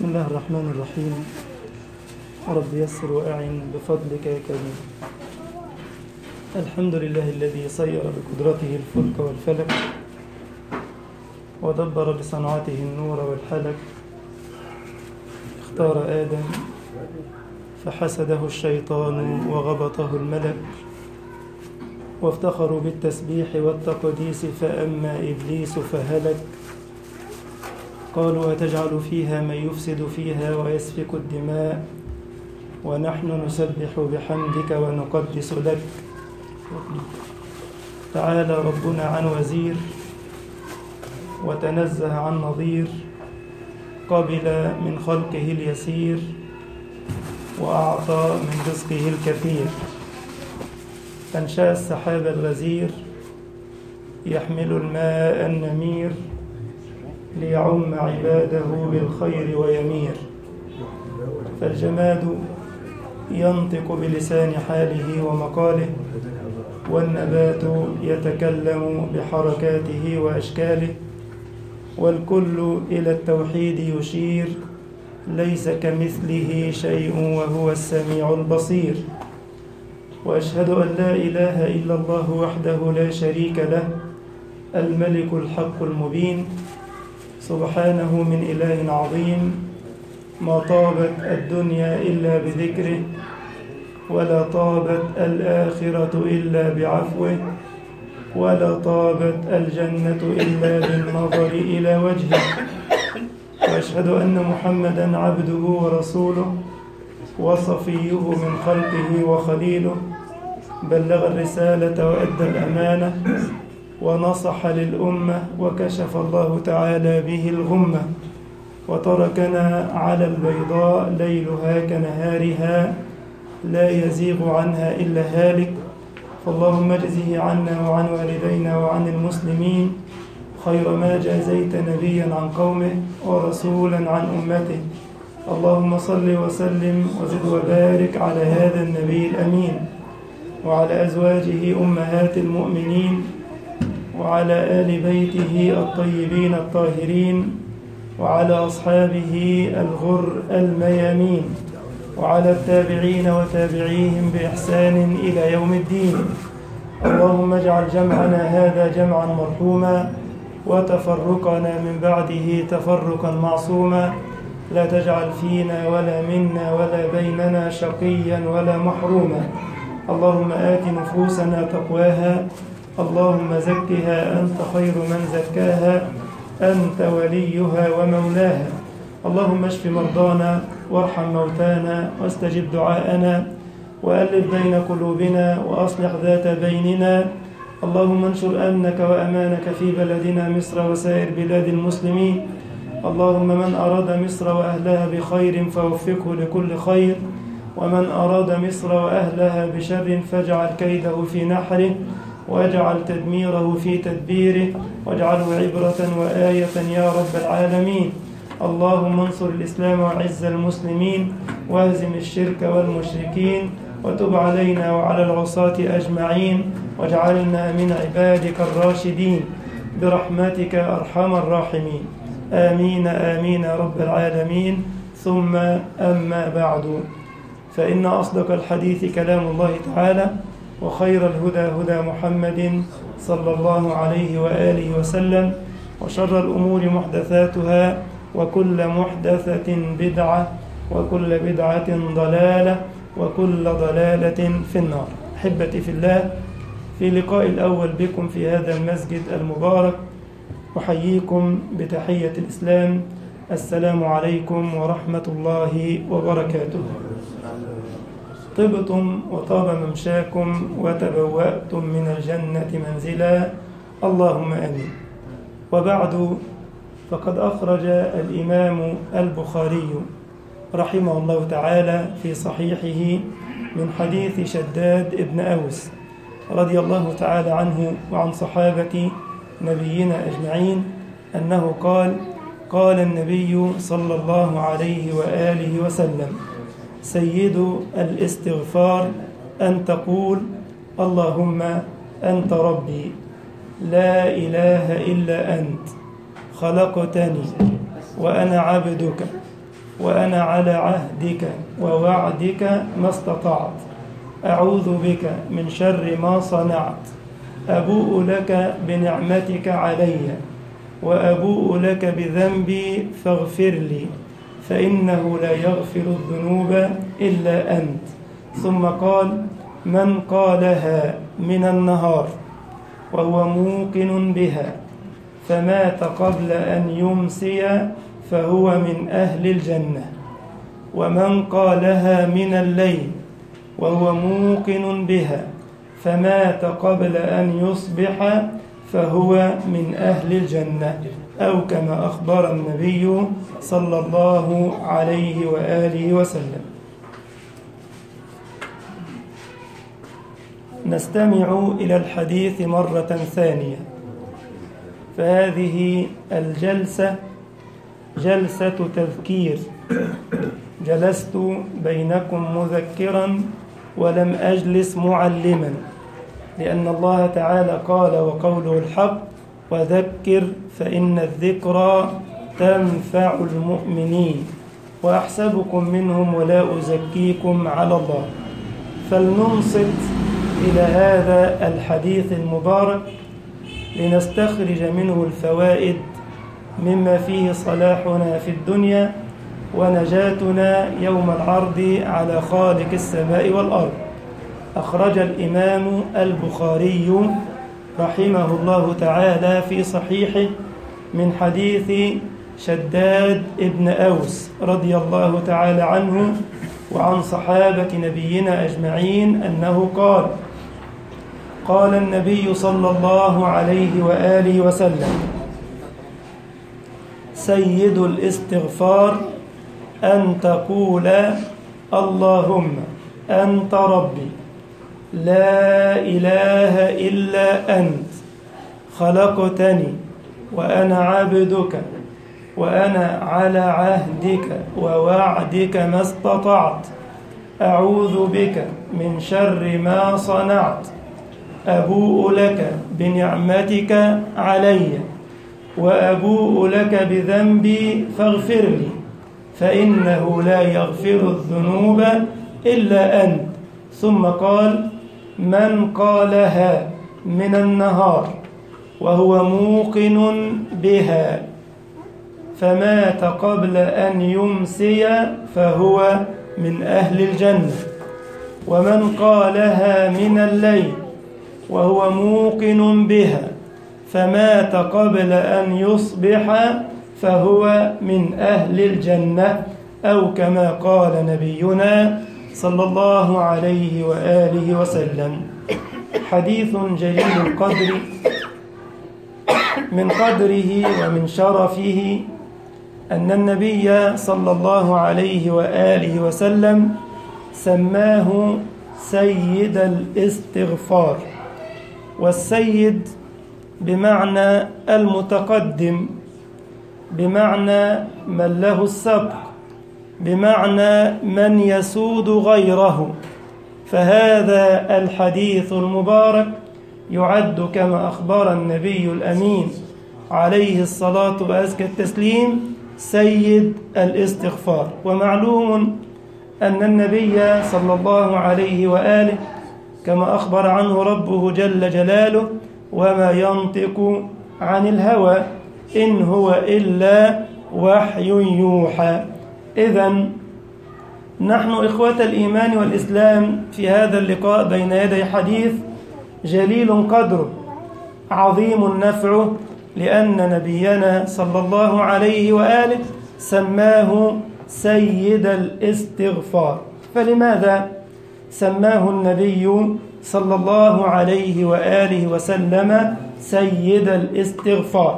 بسم الله الرحمن الرحيم. رب يسر وأعن بفضلك يا كريم. الحمد لله الذي سير بقدرته الفلك والفلك ودبر بصنعته النور والحلك. اختار آدم فحسده الشيطان وغبطه الملك، وافتخروا بالتسبيح والتقديس فأما إبليس فهلك. قالوا أتجعل فيها من يفسد فيها ويسفك الدماء ونحن نسبح بحمدك ونقدس لك. تعالى ربنا عن وزير وتنزه عن نظير، قبل من خلقه اليسير وأعطى من رزقه الكثير. أنشأ السحاب الغزير يحمل الماء النمير ليعم عباده بالخير ويمير. فالجماد ينطق بلسان حاله ومقاله، والنبات يتكلم بحركاته وأشكاله، والكل إلى التوحيد يشير، ليس كمثله شيء وهو السميع البصير. وأشهد أن لا إله إلا الله وحده لا شريك له، الملك الحق المبين، سبحانه من إله عظيم. ما طابت الدنيا إلا بذكره، ولا طابت الآخرة إلا بعفوه، ولا طابت الجنة إلا بالنظر إلى وجهه. وأشهد أن محمدًا عبده ورسوله وصفيه من خلقه وخليله، بلغ الرسالة وأدى الأمانة ونصح للأمة، وكشف الله تعالى به الغمة، وتركنا على البيضاء ليلها كنهارها لا يزيغ عنها إلا هالك. فاللهم اجزه عنا وعن والدينا وعن المسلمين خير ما جازيت نبيا عن قومه ورسولا عن أمته. اللهم صل وسلم وزد وبارك على هذا النبي الأمين، وعلى أزواجه أمهات المؤمنين، وعلى آل بيته الطيبين الطاهرين، وعلى أصحابه الغر الميامين، وعلى التابعين وتابعيهم بإحسان إلى يوم الدين. اللهم اجعل جمعنا هذا جمعا مرحوما، وتفرقنا من بعده تفرقا معصوما. لا تجعل فينا ولا منا ولا بيننا شقيا ولا محروما. اللهم آت نفوسنا تقواها، اللهم زكها أنت خير من زكاها، أنت وليها ومولاها. اللهم اشف مرضانا وارحم موتانا واستجب دعاءنا، وألف بين قلوبنا وأصلح ذات بيننا. اللهم انشر أمنك وأمانك في بلدنا مصر وسائر بلاد المسلمين. اللهم من أراد مصر وأهلها بخير فوفقه لكل خير، ومن أراد مصر وأهلها بشر فاجعل كيده في نحره، واجعل تدميره في تدبيره، واجعله عبرة وآية يا رب العالمين. اللهم انصر الإسلام وعز المسلمين، واهزم الشرك والمشركين، وتب علينا وعلى العصاة أجمعين، واجعلنا من عبادك الراشدين برحمتك أرحم الراحمين. آمين آمين يا رب العالمين. ثم أما بعد، فإن أصدق الحديث كلام الله تعالى، وخير الهدى هدى محمد صلى الله عليه وآله وسلم، وشر الأمور محدثاتها، وكل محدثة بدعة، وكل بدعة ضلالة، وكل ضلالة في النار. أحبتي في الله، في لقاء الأول بكم في هذا المسجد المبارك أحييكم بتحية الإسلام. السلام عليكم ورحمة الله وبركاته. طبتم وطاب ممشاكم وتبوأتم من الجنة منزلا، اللهم آمين. وبعد، فقد أخرج الإمام البخاري رحمه الله تعالى في صحيحه من حديث شداد بن أوس رضي الله تعالى عنه وعن صحابة نبينا أجمعين أنه قال: قال النبي صلى الله عليه وآله وسلم: سيد الاستغفار أن تقول اللهم أنت ربي لا إله إلا أنت خلقتني وأنا عبدك وأنا على عهدك ووعدك ما استطعت، أعوذ بك من شر ما صنعت، أبوء لك بنعمتك علي وأبوء لك بذنبي فاغفر لي، فإنه لا يغفر الذنوب إلا أنت. ثم قال: من قالها من النهار وهو موقن بها فمات قبل أن يمسي فهو من أهل الجنة، ومن قالها من الليل وهو موقن بها فمات قبل أن يصبح فهو من أهل الجنة، أو كما أخبر النبي صلى الله عليه وآله وسلم. نستمع إلى الحديث مرة ثانية، فهذه الجلسة جلسة تذكير، جلست بينكم مذكرا ولم أجلس معلما، لأن الله تعالى قال وقوله الحق: وذكر فإن الذكرى تنفع المؤمنين، وأحسبكم منهم ولا أزكيكم على الله. فلننصت إلى هذا الحديث المبارك لنستخرج منه الفوائد مما فيه صلاحنا في الدنيا ونجاتنا يوم العرض على خالق السماء والأرض. أخرج الإمام البخاري رحمه الله تعالى في صحيحه من حديث شداد ابن أوس رضي الله تعالى عنه وعن صحابة نبينا أجمعين أنه قال: قال النبي صلى الله عليه وآله وسلم: سيد الاستغفار أن تقول: اللهم أنت ربي لا إله إلا أنت، خلقتني وأنا عبدك، وأنا على عهدك ووعدك ما استطعت، أعوذ بك من شر ما صنعت، أبوء لك بنعمتك علي وأبوء لك بذنبي فاغفر لي، فإنه لا يغفر الذنوب إلا أنت. ثم قال: من قالها من النهار وهو موقن بها فمات قبل أن يمسي فهو من أهل الجنة، ومن قالها من الليل وهو موقن بها فمات قبل أن يصبح فهو من أهل الجنة، أو كما قال نبينا صلى الله عليه وآله وسلم. حديث جليل القدر، من قدره ومن شرفه أن النبي صلى الله عليه وآله وسلم سماه سيد الاستغفار، والسيد بمعنى المتقدم، بمعنى من له السبق، بمعنى من يسود غيره. فهذا الحديث المبارك يعد كما أخبر النبي الأمين عليه الصلاة وأزكى التسليم سيد الاستغفار. ومعلوم أن النبي صلى الله عليه وآله كما أخبر عنه ربه جل جلاله: وما ينطق عن الهوى إن هو إلا وحي يوحى. إذن نحن إخوة الإيمان والإسلام في هذا اللقاء بين يدي حديث جليل قدره عظيم نفعه، لأن نبينا صلى الله عليه وآله سماه سيد الاستغفار. فلماذا سماه النبي صلى الله عليه وآله وسلم سيد الاستغفار؟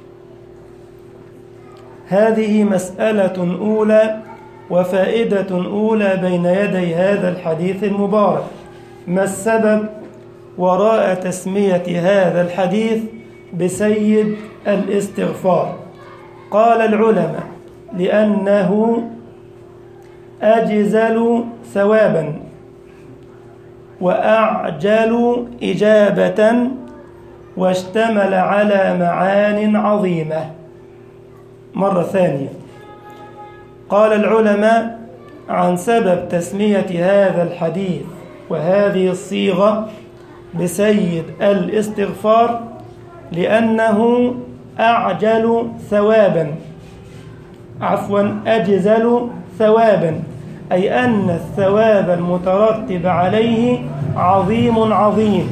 هذه مسألة أولى وفائدة أولى بين يدي هذا الحديث المبارك. ما السبب وراء تسمية هذا الحديث بسيد الاستغفار؟ قال العلماء: لأنه أجزل ثوابا وأعجل إجابة واشتمل على معان عظيمة. مرة ثانية: قال العلماء عن سبب تسمية هذا الحديث وهذه الصيغة بسيد الاستغفار لأنه أعجل ثوابا، أجزل ثوابا، أي أن الثواب المترتب عليه عظيم،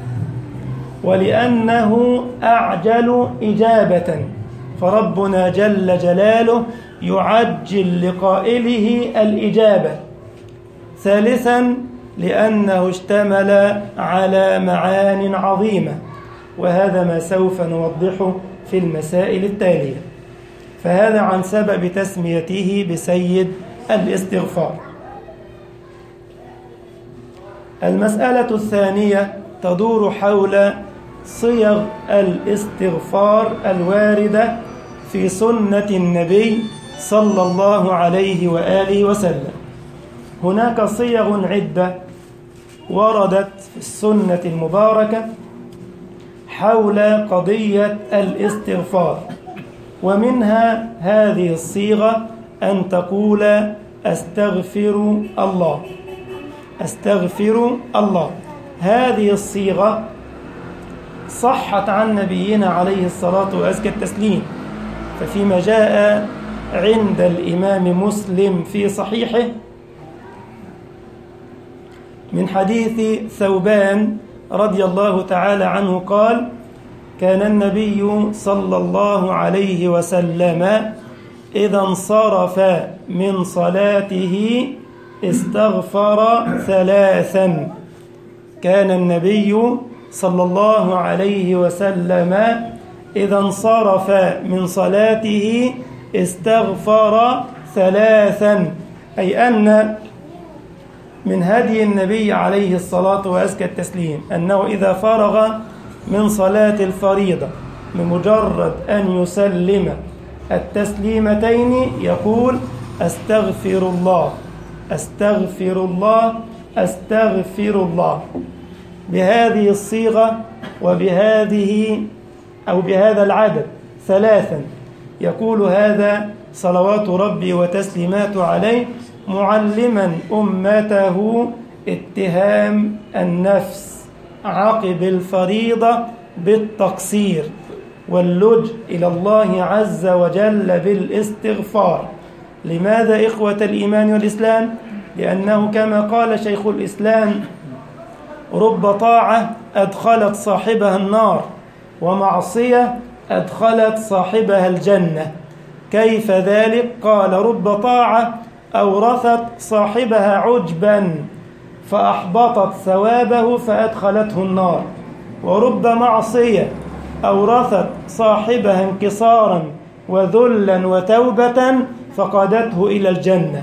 ولأنه أعجل إجابة، فربنا جل جلاله يعجل لقائله الإجابة. ثالثا لأنه اشتمل على معان عظيمة، وهذا ما سوف نوضحه في المسائل التالية. فهذا عن سبب تسميته بسيد الاستغفار. المسألة الثانية تدور حول صيغ الاستغفار الواردة في سنة النبي صلى الله عليه وآله وسلم. هناك صيغ عدة وردت في السنة المباركة حول قضية الاستغفار، ومنها هذه الصيغة أن تقول أستغفر الله، أستغفر الله. هذه الصيغة صحت عن نبينا عليه الصلاة وأزكى التسليم، ففيما جاء عند الإمام مسلم في صحيحه من حديث ثوبان رضي الله تعالى عنه قال: كان النبي صلى الله عليه وسلم إذا انصرف من صلاته استغفر ثلاثا. كان النبي صلى الله عليه وسلم إذا انصرف من صلاته استغفر ثلاثا، أي أن من هدي النبي عليه الصلاة وأزكى التسليم أنه إذا فرغ من صلاة الفريضة بمجرد أن يسلم التسليمتين يقول أستغفر الله، أستغفر الله، أستغفر الله، بهذه الصيغة وبهذه أو بهذا العدد ثلاثا. يقول هذا صلوات ربي وتسليماته عليه معلما أمته اتهام النفس عقب الفريضة بالتقصير واللجء إلى الله عز وجل بالاستغفار. لماذا إخوة الإيمان والإسلام؟ لأنه كما قال شيخ الإسلام: رب طاعة أدخلت صاحبها النار، ومعصية أدخلت صاحبها الجنة. كيف ذلك؟ قال: رب طاعة أورثت صاحبها عجبا فأحبطت ثوابه فأدخلته النار، ورب معصية أورثت صاحبها انكسارا وذلا وتوبة فقادته إلى الجنة.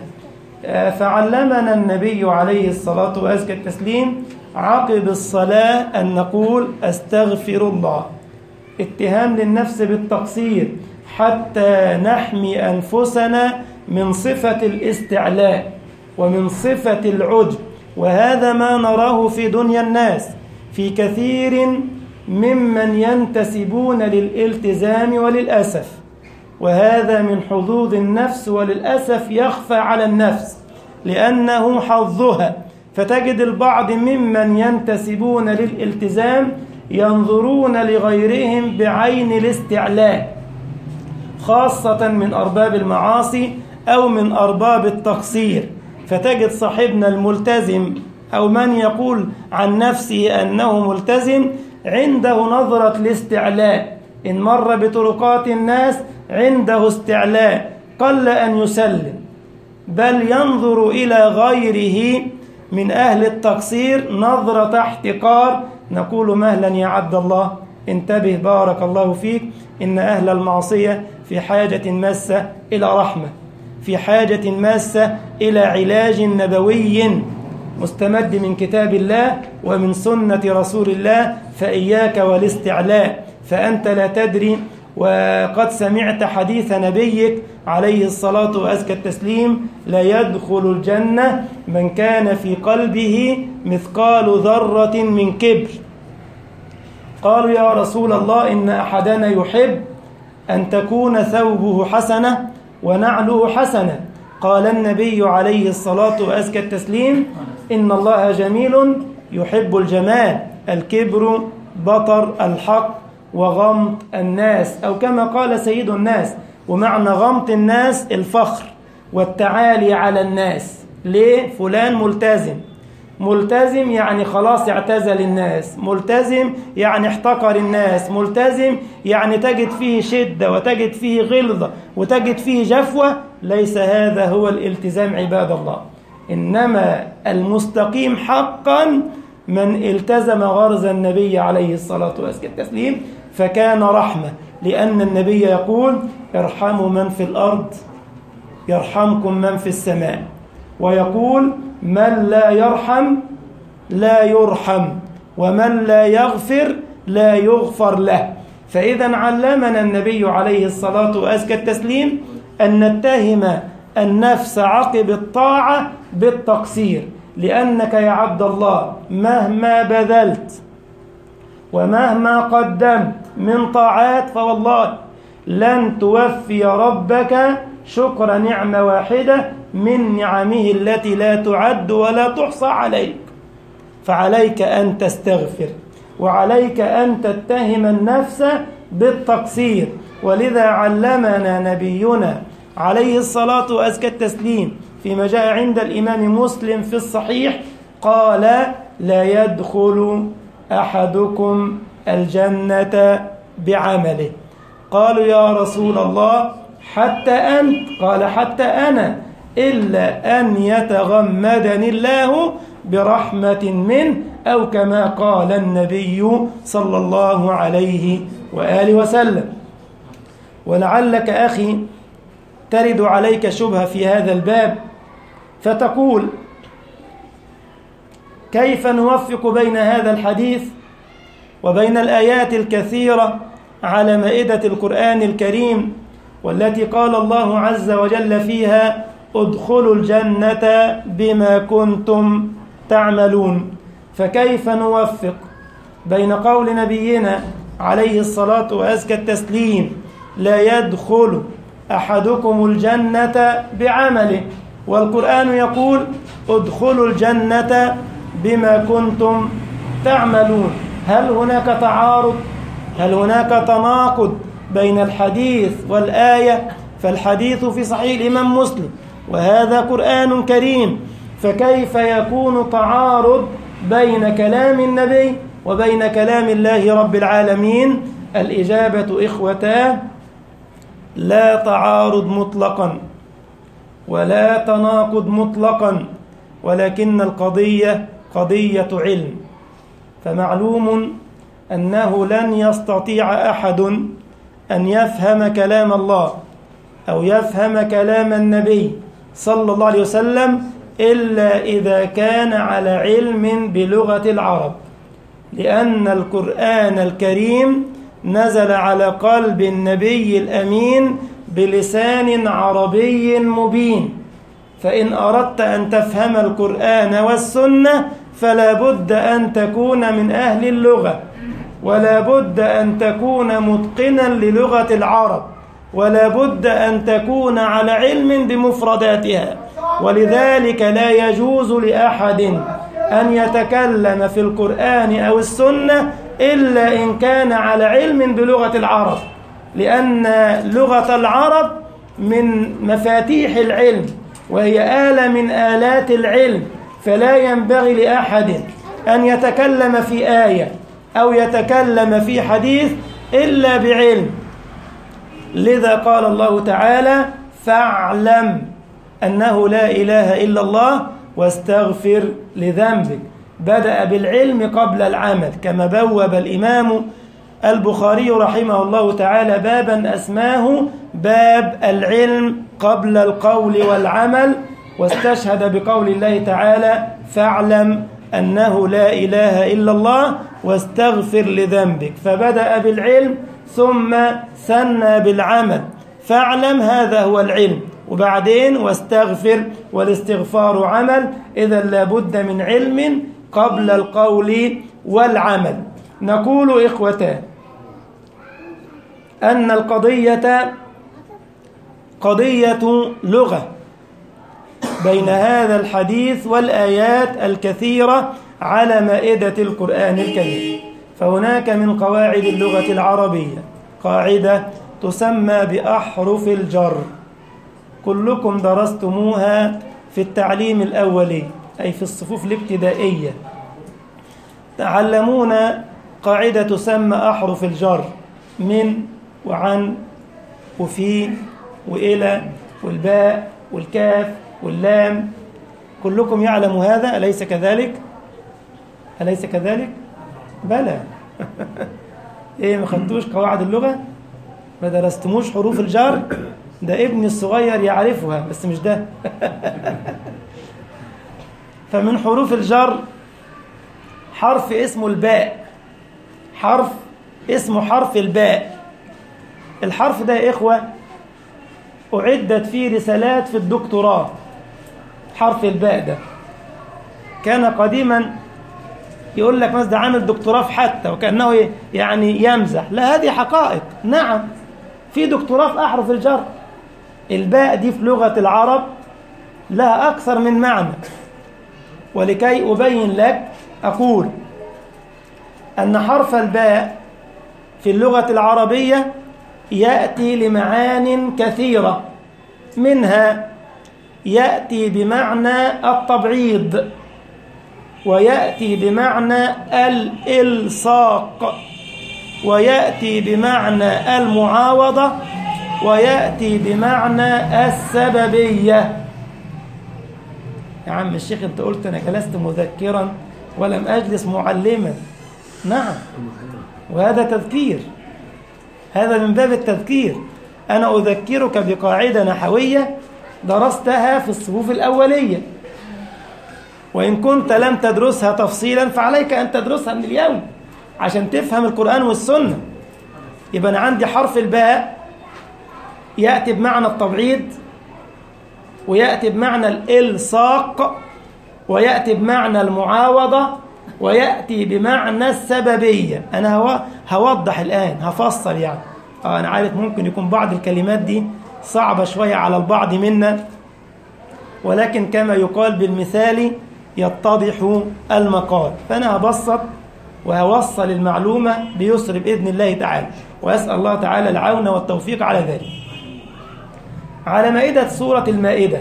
فعلمنا النبي عليه الصلاة وأزكى التسليم عقب الصلاة أن نقول أستغفر الله، اتهام للنفس بالتقصير حتى نحمي أنفسنا من صفة الاستعلاء ومن صفة العجب. وهذا ما نراه في دنيا الناس في كثير ممن ينتسبون للالتزام، وللأسف وهذا من حظوظ النفس، وللأسف يخفى على النفس لأنه حظها. فتجد البعض ممن ينتسبون للالتزام ينظرون لغيرهم بعين الاستعلاء، خاصة من أرباب المعاصي أو من أرباب التقصير. فتجد صاحبنا الملتزم أو من يقول عن نفسه أنه ملتزم عنده نظرة الاستعلاء، إن مر بطرقات الناس عنده استعلاء، قل أن يسلم، بل ينظر إلى غيره من أهل التقصير نظرة احتقار. نقول مهلا يا عبد الله، انتبه بارك الله فيك، إن أهل المعصية في حاجة ماسة إلى رحمة، في حاجة ماسة إلى علاج نبوي مستمد من كتاب الله ومن سنة رسول الله. فإياك والاستعلاء، فأنت لا تدري، وقد سمعت حديث نبيك عليه الصلاة وأزكى التسليم: لا يدخل الجنة من كان في قلبه مثقال ذرة من كبر. قالوا يا رسول الله إن أحدنا يحب أن تكون ثوبه حسنة ونعله حسنة، قال النبي عليه الصلاة وأزكى التسليم: إن الله جميل يحب الجمال، الكبر بطر الحق وغمط الناس، أو كما قال سيد الناس. ومعنى غمط الناس الفخر والتعالي على الناس. ليه؟ فلان ملتزم. ملتزم يعني خلاص اعتزل الناس، ملتزم يعني احتقر الناس، ملتزم يعني تجد فيه شدة وتجد فيه غلظة وتجد فيه جفوة. ليس هذا هو الالتزام عباد الله، إنما المستقيم حقا من التزم غرز النبي عليه الصلاة والتسليم، فكان رحمة، لأن النبي يقول: ارحموا من في الأرض يرحمكم من في السماء، ويقول: من لا يرحم لا يرحم، ومن لا يغفر لا يغفر له. فإذا علمنا النبي عليه الصلاة وأزكى التسليم أن نتهم النفس عقب الطاعة بالتقصير، لأنك يا عبد الله مهما بذلت ومهما قدمت من طاعات فوالله لن توفي ربك شكر نعمة واحدة من نعمه التي لا تعد ولا تحصى عليك. فعليك أن تستغفر، وعليك أن تتهم النفس بالتقصير. ولذا علمنا نبينا عليه الصلاة وأزكى التسليم فيما جاء عند الإمام مسلم في الصحيح قال: لا يدخل أحدكم الجنة بعمله. قالوا: يا رسول الله حتى أنت؟ قال: حتى أنا، إلا أن يتغمدني الله برحمة منه، أو كما قال النبي صلى الله عليه وآله وسلم. ولعلك أخي ترد عليك شبهة في هذا الباب، فتقول: كيف نوفق بين هذا الحديث وبين الآيات الكثيرة على مائدة القرآن الكريم، والتي قال الله عز وجل فيها: ادخلوا الجنة بما كنتم تعملون؟ فكيف نوفق بين قول نبينا عليه الصلاة وأزكى التسليم: لا يدخل أحدكم الجنة بعمله، والقرآن يقول: ادخلوا الجنة بما كنتم تعملون؟ هل هناك تعارض؟ هل هناك تناقض بين الحديث والآية؟ فالحديث في صحيح الإمام مسلم، وهذا قرآن كريم، فكيف يكون تعارض بين كلام النبي وبين كلام الله رب العالمين؟ الإجابة إخوتاه: لا تعارض مطلقا ولا تناقض مطلقا، ولكن القضية قضية علم. فمعلوم أنه لن يستطيع أحد أن يفهم كلام الله أو يفهم كلام النبي صلى الله عليه وسلم إلا إذا كان على علم بلغة العرب، لأن القرآن الكريم نزل على قلب النبي الأمين بلسان عربي مبين. فإن أردت أن تفهم القرآن والسنة فلا بد أن تكون من أهل اللغة، ولا بد أن تكون متقنا للغة العرب، ولا بد أن تكون على علم بمفرداتها. ولذلك لا يجوز لأحد أن يتكلم في القرآن أو السنة إلا إن كان على علم بلغة العرب، لأن لغة العرب من مفاتيح العلم، وهي آلة من آلات العلم، فلا ينبغي لأحد أن يتكلم في آية أو يتكلم في حديث إلا بعلم. لذا قال الله تعالى: فاعلم أنه لا إله إلا الله واستغفر لذنبك. بدأ بالعلم قبل العمل، كما بوب الإمام البخاري رحمه الله تعالى بابا أسماه باب العلم قبل القول والعمل، واستشهد بقول الله تعالى: فاعلم أنه لا إله إلا الله واستغفر لذنبك. فبدأ بالعلم ثم ثنى بالعمل. فاعلم هذا هو العلم، وبعدين واستغفر، والاستغفار عمل. إذا لابد من علم قبل القول والعمل. نقول إخوتان أن القضية قضية لغة بين هذا الحديث والآيات الكثيرة على مائدة القرآن الكريم. فهناك من قواعد اللغة العربية قاعدة تسمى بأحرف الجر، كلكم درستموها في التعليم الأولي أي في الصفوف الابتدائية. تعلمونا قاعدة تسمى أحرف الجر، من وعن وفي وإلى والباء والكاف واللام، كلكم يعلم هذا أليس كذلك؟ أليس كذلك؟ بلى. إيه ما خدتوش قواعد اللغة؟ ما درستموش حروف الجر؟ ده ابني الصغير يعرفها بس مش ده. فمن حروف الجر حرف اسمه الباء، حرف اسمه حرف الباء. الحرف ده يا إخوة أعدت فيه رسالات في الدكتوراه. حرف الباء ده كان قديما يقول لك مثلا ده عامل دكتوراه في حتى، وكأنه يعني يمزح. لا، هذه حقائق. نعم، في دكتوراه في أحرف الجر. الباء دي في لغة العرب لها أكثر من معنى، ولكي أبين لك أقول أن حرف الباء في اللغة العربية يأتي لمعان كثيرة، منها يأتي بمعنى التبعيض، ويأتي بمعنى الإلصاق، ويأتي بمعنى المعاوضة، ويأتي بمعنى السببية. يا عم الشيخ أنت قلت أنا جلست مذكرا ولم أجلس معلما. نعم، وهذا تذكير، هذا من باب التذكير. أنا أذكرك بقاعدة نحوية درستها في الصفوف الأولية، وإن كنت لم تدرسها تفصيلا فعليك أن تدرسها من اليوم عشان تفهم القرآن والسنة. يبقى أنا عندي حرف الباء يأتي بمعنى التبعيض، ويأتي بمعنى الإلصاق، ويأتي بمعنى المعاوضة، ويأتي بمعنى السببية. أنا هوضح الآن، هفصل يعني. أنا عارف ممكن يكون بعض الكلمات دي صعبة شوية على البعض منا، ولكن كما يقال بالمثال يتضح المقال. فأنا هبسط وهوصل المعلومة بيسر بإذن الله تعالى، وأسأل الله تعالى العون والتوفيق على ذلك. على مائدة سورة المائدة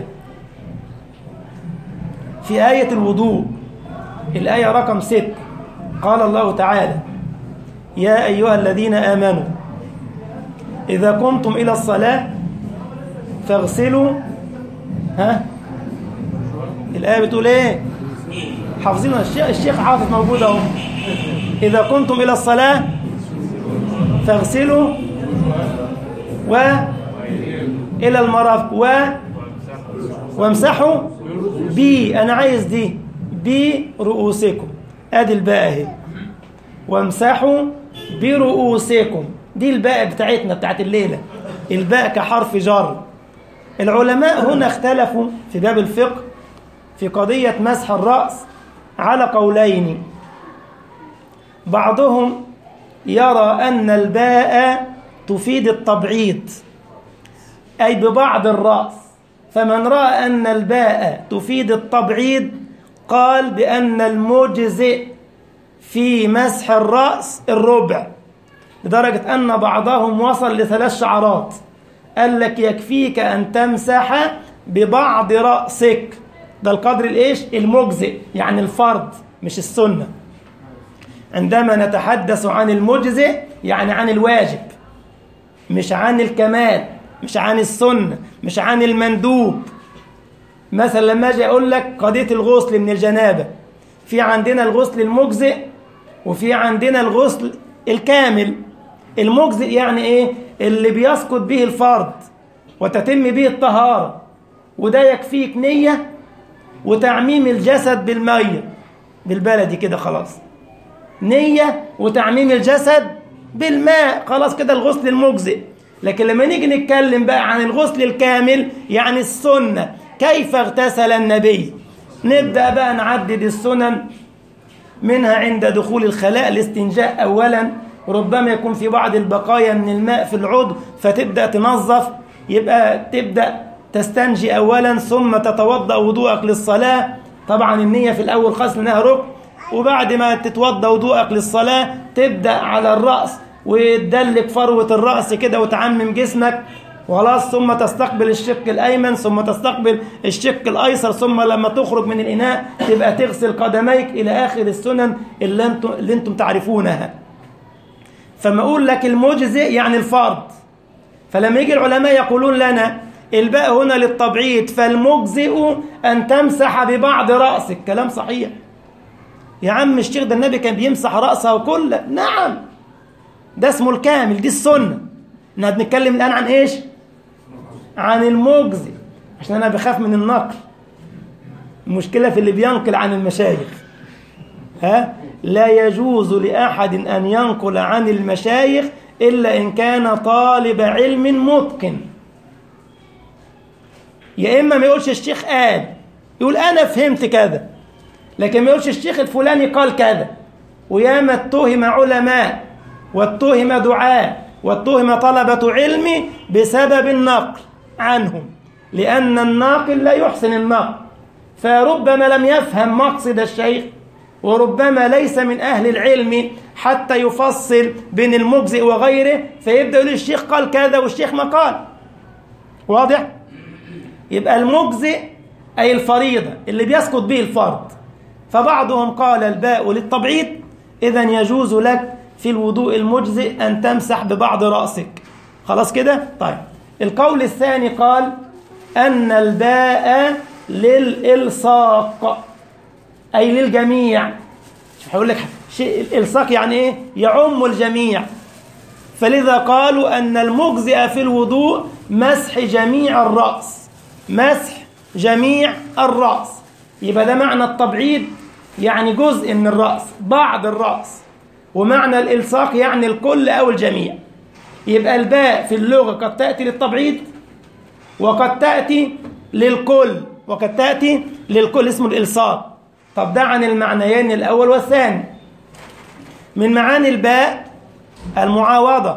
في آية الوضوء، الآية رقم 6، قال الله تعالى: يا أيها الذين آمنوا إذا قمتم إلى الصلاة فاغسلوا. الآية بتقول إيه؟ حافظين؟ الشيخ حافظ موجود أهو. إذا قمتم إلى الصلاة فاغسلوا إلى المرافق وامسحوا أنا عايز دي برؤوسكم. أدي الباء اهي، وامسحوا برؤوسكم. دي الباء بتاعتنا بتاعت الليلة، الباء كحرف جر. العلماء هنا اختلفوا في باب الفقه في قضية مسح الرأس على قولين. بعضهم يرى أن الباء تفيد التبعيض أي ببعض الرأس، فمن رأى أن الباء تفيد التبعيض قال بأن المجزئ في مسح الرأس الربع، لدرجة أن بعضهم وصل ل3 شعرات. قال لك يكفيك أن تمسح ببعض رأسك، ده القدر الإيش؟ المجزئ، يعني الفرض مش السنة. عندما نتحدث عن المجزئ يعني عن الواجب، مش عن الكمال، مش عن السنة، مش عن المندوب. مثلا لما أجي أقول لك قضية الغسل من الجنابة، في عندنا الغسل المجزئ وفي عندنا الغسل الكامل. المجزئ يعني إيه؟ اللي بيسقط به الفرض وتتم به الطهارة، وده يكفيك نية وتعميم الجسد بالمية، بالبلدي كده خلاص، نية وتعميم الجسد بالماء، خلاص كده الغسل المجزئ. لكن لما نيجي نتكلم بقى عن الغسل الكامل يعني السنة، كيف اغتسل النبي، نبدأ بقى نعدد السنن. منها عند دخول الخلاء الاستنجاء أولا، ربما يكون في بعض البقايا من الماء في العضو فتبدأ تنظف، يبقى تبدأ تستنجي أولا ثم تتوضأ وضوءك للصلاة. طبعا النية في الأول خاص لأنها ركن، وبعد ما تتوضأ وضوءك للصلاة تبدأ على الرأس وتدلك فروة الرأس كده وتعمم جسمك وخلاص، ثم تستقبل الشق الأيمن ثم تستقبل الشق الأيسر، ثم لما تخرج من الإناء تبقى تغسل قدميك إلى آخر السنن اللي انتم تعرفونها. فما أقول لك المجزئ يعني الفرض، فلما يجي العلماء يقولون لنا الباء هنا للتبعيد، فالمجزئ أن تمسح ببعض رأسك. كلام صحيح يا عم الشيخ، ده النبي كان بيمسح رأسه كله. نعم، ده اسمه الكامل، دي السنة. احنا بنتكلم الآن عن إيش؟ عن المجزئ، عشان أنا بخاف من النقل. المشكلة في اللي بينقل عن المشايخ. لا يجوز لأحد أن ينقل عن المشايخ إلا إن كان طالب علم متقن. يا إما ما يقولش الشيخ قال، يقول أنا فهمت كذا، لكن ما يقولش الشيخ الفلاني قال كذا. وياما اتهم علماء واتهم دعاء واتهم طلبة علم بسبب النقل عنهم، لأن الناقل لا يحسن النقل، فربما لم يفهم مقصد الشيخ، وربما ليس من أهل العلم حتى يفصل بين المجزئ وغيره، فيبدأ يقول الشيخ قال كذا والشيخ ما قال. واضح؟ يبقى المجزئ أي الفريضة اللي بيسقط به الفرض. فبعضهم قال الباء للتبعيض، إذن يجوز لك في الوضوء المجزئ أن تمسح ببعض رأسك. خلاص كده؟ طيب، القول الثاني قال أن الباء للإلصاق أي للجميع. شوف هقول لك شيء، الإلصاق يعني إيه؟ يعم الجميع. فلذا قالوا أن المجزئ في الوضوء مسح جميع الرأس، مسح جميع الرأس. يبقى ده معنى التبعيض، يعني جزء من الرأس، بعض الرأس. ومعنى الإلصاق يعني الكل أو الجميع. يبقى الباء في اللغة قد تأتي للتبعيض وقد تأتي للكل، وقد تأتي للكل، اسمه الإلصاق. طب ده عن المعنيين الأول والثاني. من معاني الباء المعاوضة،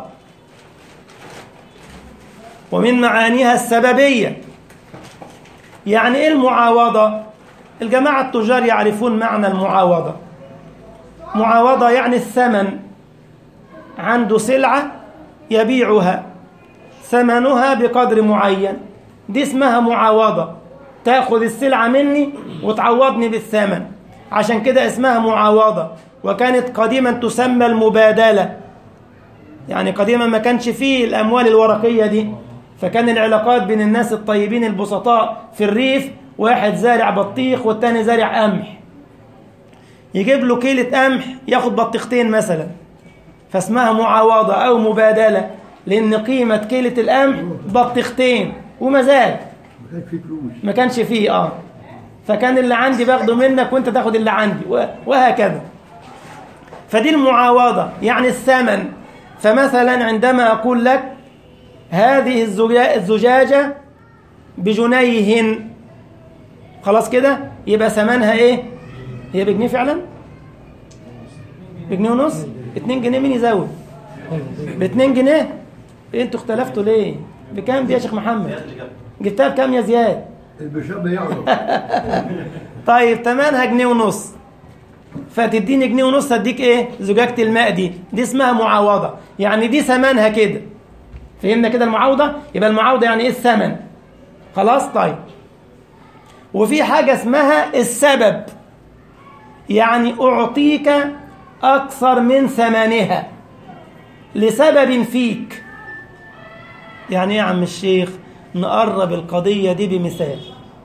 ومن معانيها السببية. يعني إيه المعاوضة؟ الجماعة التجار يعرفون معنى المعاوضة. معاوضة يعني الثمن، عنده سلعة يبيعها ثمنها بقدر معين، دي اسمها معاوضة. تأخذ السلعة مني وتعوضني بالثمن، عشان كده اسمها معاوضة. وكانت قديما تسمى المبادلة. يعني قديما ما كانش فيه الأموال الورقية دي، فكان العلاقات بين الناس الطيبين البسطاء في الريف، واحد زارع بطيخ والتاني زارع قمح، يجيب له كيلة قمح ياخد بطيختين مثلا، فاسمها معاوضة أو مبادلة، لأن قيمة كيلة القمح بطيختين وما زال ما كانش فيه فكان اللي عندي باخده منك وانت تاخد اللي عندي وهكذا. فدي المعاوضة يعني الثمن. فمثلا عندما أقول لك هذه الزجاجة ب1 جنيه، خلاص كده يبقى ثمنها ايه؟ هي ب1 جنيه فعلا؟ ب1.5 جنيه؟ 2 جنيه مين يزود؟ ب2 جنيه؟ انتوا اختلفتوا ليه؟ بكام دي يا شيخ محمد؟ جبتها بكام يا زياد؟ البشاب يعرف. طيب ثمنها 1.5 جنيه، فتديني 1.5 جنيه اديك ايه؟ زجاجة الماء دي اسمها معاوضة. يعني دي ثمنها كده. فهمنا كده المعاوضة؟ يبقى المعاوضة يعني ايه؟ الثمن. خلاص؟ طيب، وفي حاجة اسمها السبب، يعني أعطيك أكثر من ثمنها لسبب فيك. يعني ايه يا عم الشيخ؟ نقرب القضية دي بمثال.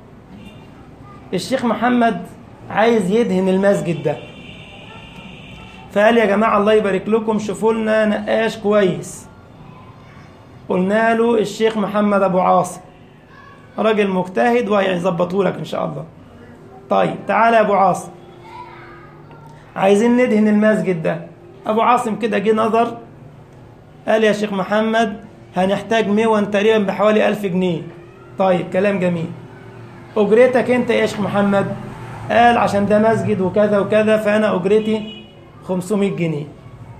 الشيخ محمد عايز يدهن المسجد ده، فقال يا جماعة الله يبارك لكم شوفوا لنا نقاش كويس. قلنا له الشيخ محمد أبو عاصم راجل مجتهد وهيظبطه لك إن شاء الله. طيب تعالى يا أبو عاصم، عايزين ندهن المسجد ده. أبو عاصم كده جه نظر قال يا شيخ محمد هنحتاج ميون تقريبا بحوالي 1000 جنيه. طيب كلام جميل. أجرتك أنت يا شيخ محمد؟ قال عشان ده مسجد وكذا وكذا فأنا أجرتي 500 جنيه.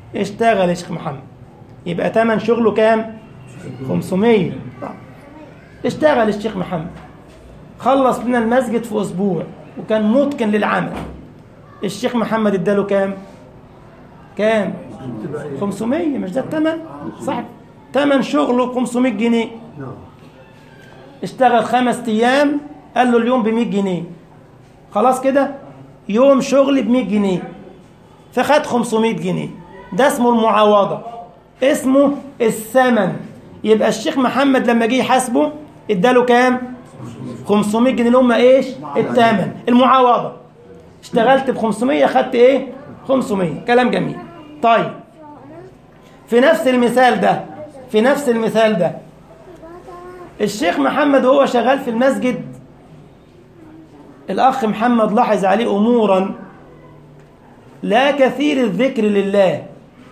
اشتغل يا شيخ محمد، يبقى تمن شغله كام؟ 500. اشتغل الشيخ محمد، خلص لنا المسجد في أسبوع وكان متقن للعمل. الشيخ محمد اداله كام 500، مش ده الثمن؟ صح، ثمن شغله 500 جنيه. اشتغل 5 أيام، قال له اليوم ب100 جنيه، خلاص كده يوم شغل ب100 جنيه، فخد 500 جنيه. ده اسمه المعاوضة، اسمه الثمن. يبقى الشيخ محمد لما جه يحاسبه اداله كام؟ 500 جنيه اللي هم ايش؟ الثمن، المعاوضة. اشتغلت ب500 خدت ايه؟ 500. كلام جميل. طيب في نفس المثال ده الشيخ محمد وهو شغال في المسجد، الأخ محمد لاحظ عليه أمورا، لا كثير الذكر لله،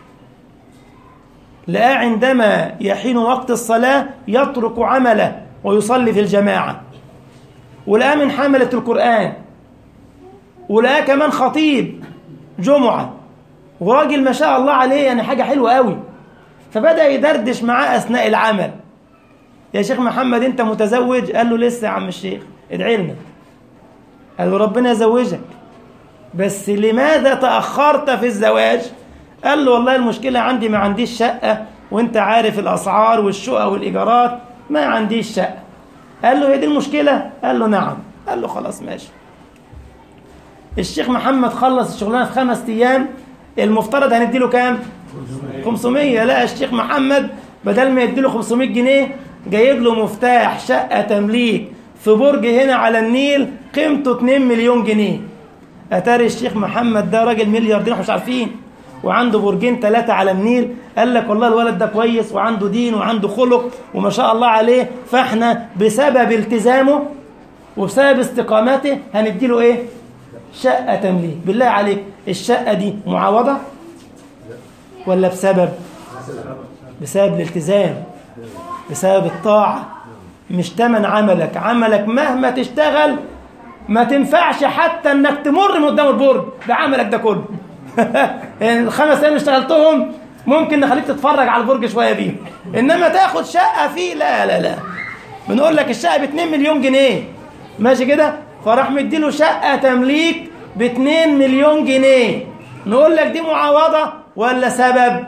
لا عندما يحين وقت الصلاة يترك عمله ويصلي في الجماعة، ولا من حملة القرآن، ولا كمان خطيب جمعة، وراجل ما شاء الله عليه يعني حاجة حلوة قوي. فبدأ يدردش معاه أثناء العمل، يا شيخ محمد أنت متزوج؟ قال له لسه يا عم الشيخ، ادعي لنا. قال له ربنا يزوجك، بس لماذا تأخرت في الزواج؟ قال له والله المشكلة عندي ما عنديش شقة، وانت عارف الأسعار والشقق والإيجارات، ما عنديش شقة. قال له هي دي المشكلة؟ قال له نعم. قال له خلاص ماشي. الشيخ محمد خلص الشغلانة في 5 أيام، المفترض هنديله كام؟ 500. لا، الشيخ محمد بدل ما يديله 500 جنيه جايب له مفتاح شقة تمليك في برج هنا على النيل قيمته 2 مليون جنيه. أتاري الشيخ محمد ده راجل ملياردير مش عارفين، وعنده برجين 3 على النيل. قال لك والله الولد ده كويس وعنده دين وعنده خلق وما شاء الله عليه، فاحنا بسبب التزامه وبسبب استقامته هنديله ايه؟ شقة تمليك. بالله عليك الشقة دي معاوضة ولا بسبب الالتزام، بسبب الطاعة، مش تمن عملك. عملك مهما تشتغل ما تنفعش حتى انك تمر من قدام البرج بعملك ده كله. يعني ال5 أيام اللي اشتغلتهم ممكن نخليك تتفرج على البرج شوية بيه، انما تاخد شقة فيه لا لا لا. بنقول لك الشقة ب2 مليون جنيه ماشي كده، فراح مديله شقة تمليك ب2 مليون جنيه. نقول لك دي معاوضة ولا سبب؟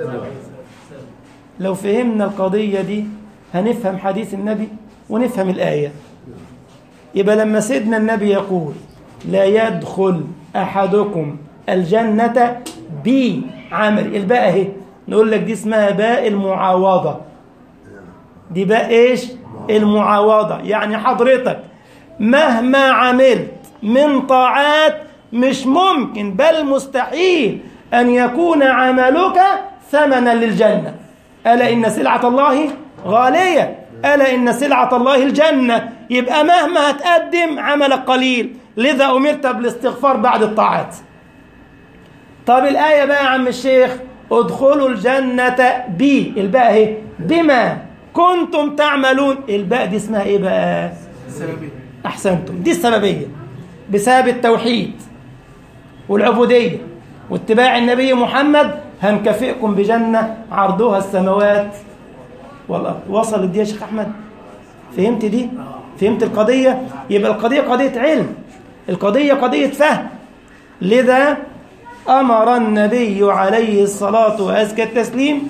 لو فهمنا القضية دي هنفهم حديث النبي ونفهم الآية. يبقى لما سيدنا النبي يقول لا يدخل أحدكم الجنة بعمل، الباء اهي، نقول لك دي اسمها باء المعاوضة. دي باء ايش؟ المعاوضة. يعني حضرتك مهما عملت من طاعات مش ممكن بل مستحيل أن يكون عملك ثمنا للجنة. ألا إن سلعة الله غالية، ألا إن سلعة الله الجنة. يبقى مهما هتقدم عملك قليل، لذا أمرت بالاستغفار بعد الطاعات. طب الآية بقى يا عم الشيخ، ادخلوا الجنة بي، الباء اهي، بما كنتم تعملون. الباء دي اسمها ايه بقى؟ السببية. أحسنتم، دي السببية. بسبب التوحيد والعبودية واتباع النبي محمد هنكافئكم بجنة عرضها السماوات والأرض. وصلت دي يا شيخ أحمد؟ فهمت دي؟ فهمت القضية؟ يبقى القضية قضية علم، القضية قضية فهم. لذا أمر النبي عليه الصلاة وأزكى التسليم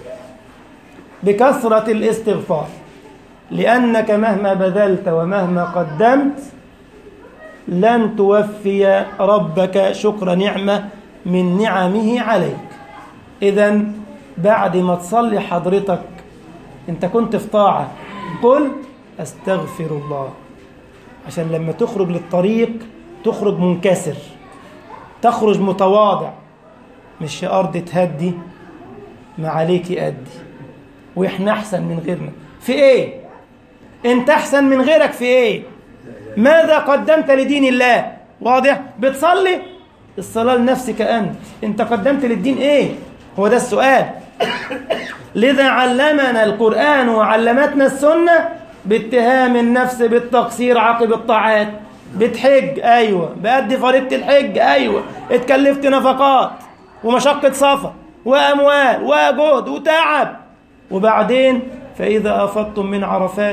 بكثرة الاستغفار، لأنك مهما بذلت ومهما قدمت لن توفي ربك شكر نعمة من نعمه عليك. إذن بعد ما تصلي حضرتك أنت كنت في طاعة، قل أستغفر الله، عشان لما تخرج للطريق تخرج منكسر، تخرج متواضع، مش يا أرض تهدي ما عليك أدي، وإحنا أحسن من غيرنا في إيه؟ أنت أحسن من غيرك في إيه؟ ماذا قدمت لدين الله؟ واضح؟ بتصلي الصلاة لنفسك أنت قدمت للدين إيه؟ هو ده السؤال. لذا علمنا القرآن وعلمتنا السنة باتهام النفس بالتقصير عقب الطاعات. بتحج، أيوة، بأدي فريضة الحج، أيوة، اتكلفت نفقات ومشقة سفر وأموال وجهد وتعب، وبعدين فإذا أفضتم من عرفات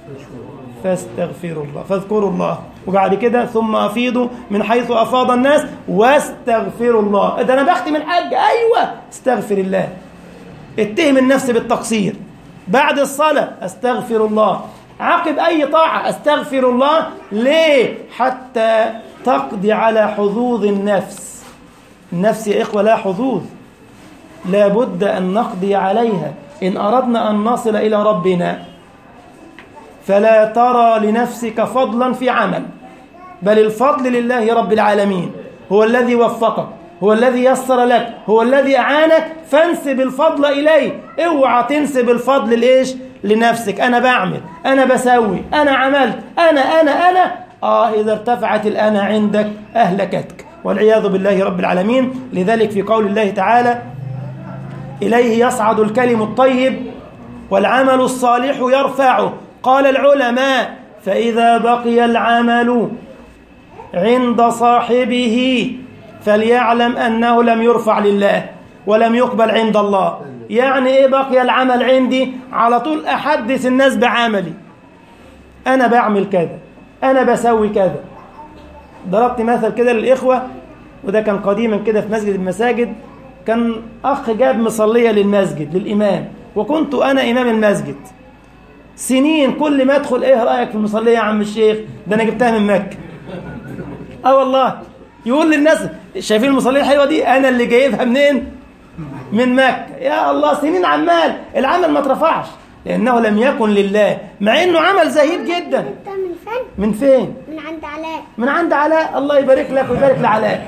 فاستغفروا الله، فاذكروا الله، وبعد كده ثم أفيضوا من حيث أفاض الناس واستغفروا الله. ده أنا بختم الحج، أيوة استغفر الله. اتهم النفس بالتقصير. بعد الصلاة استغفر الله، عقب أي طاعة استغفر الله. ليه؟ حتى تقضي على حظوظ النفس. النفس يا إخوة لا حظوظ، لا بد أن نقضي عليها إن أردنا أن نصل إلى ربنا. فلا ترى لنفسك فضلا في عمل، بل الفضل لله رب العالمين، هو الذي وفقك، هو الذي يسر لك، هو الذي أعانك، فانسب الفضل إليه. اوعى تنسب الفضل لإيش؟ لنفسك. أنا بعمل، أنا بسوي، أنا عملت، أنا إذا ارتفعت الأنا عندك أهلكتك والعياذ بالله رب العالمين. لذلك في قول الله تعالى: إليه يصعد الكلم الطيب والعمل الصالح يرفعه. قال العلماء: فإذا بقي العمل عند صاحبه فليعلم أنه لم يرفع لله ولم يقبل عند الله. يعني إيه بقي العمل عندي؟ على طول أحدث الناس بعملي، أنا بعمل كذا، أنا بسوي كذا. ضربت مثل كده للإخوة، وده كان قديما كده في مسجد المساجد. كان أخ جاب مصلية للمسجد للإمام، وكنت أنا إمام المسجد سنين. كل ما أدخل: إيه رأيك في المصلية يا عم الشيخ؟ ده أنا جبتها من مكة. والله يقول للناس: شايفين المصلية الحلوة دي؟ أنا اللي جايبها منين؟ من مكة. يا الله، سنين عمال العمل ما اترفعش لأنه لم يكن لله، مع إنه عمل زهيد جدا. أنت من فين؟ من فين؟ من عند علاء. من عند علاء، الله يبارك لك ويبارك لعلاء.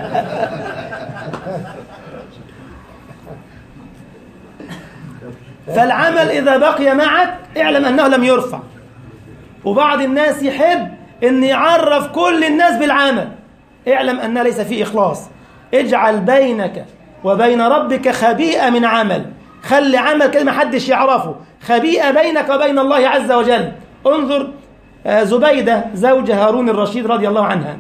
فالعمل إذا بقي معك اعلم أنه لم يرفع. وبعض الناس يحب أن يعرف كل الناس بالعمل، اعلم أنه ليس فيه إخلاص. اجعل بينك وبين ربك خبيئة من عمل، خلي عمل كده ما حدش يعرفه، خبيئة بينك وبين الله عز وجل. انظر زبيدة زوج هارون الرشيد رضي الله عنها،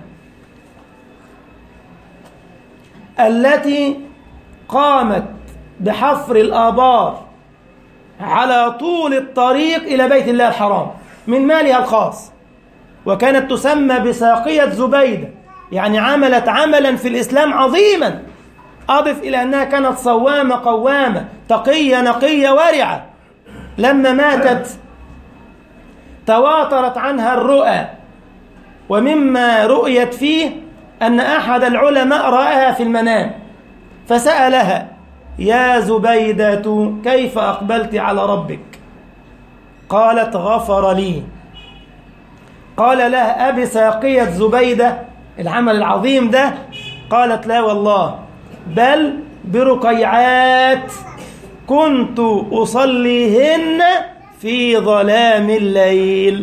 التي قامت بحفر الآبار على طول الطريق إلى بيت الله الحرام من مالها الخاص، وكانت تسمى بساقية زبيدة، يعني عملت عملا في الإسلام عظيما. أضف إلى أنها كانت صوامة قوامة تقية نقية ورعة. لما ماتت تواترت عنها الرؤى، ومما رؤيت فيه أن أحد العلماء رآها في المنام فسألها: يا زبيدة كيف أقبلت على ربك؟ قالت: غفر لي. قال لها: أبي ساقية زبيدة العمل العظيم ده؟ قالت: لا والله، بل برقيعات كنت أصليهن في ظلام الليل.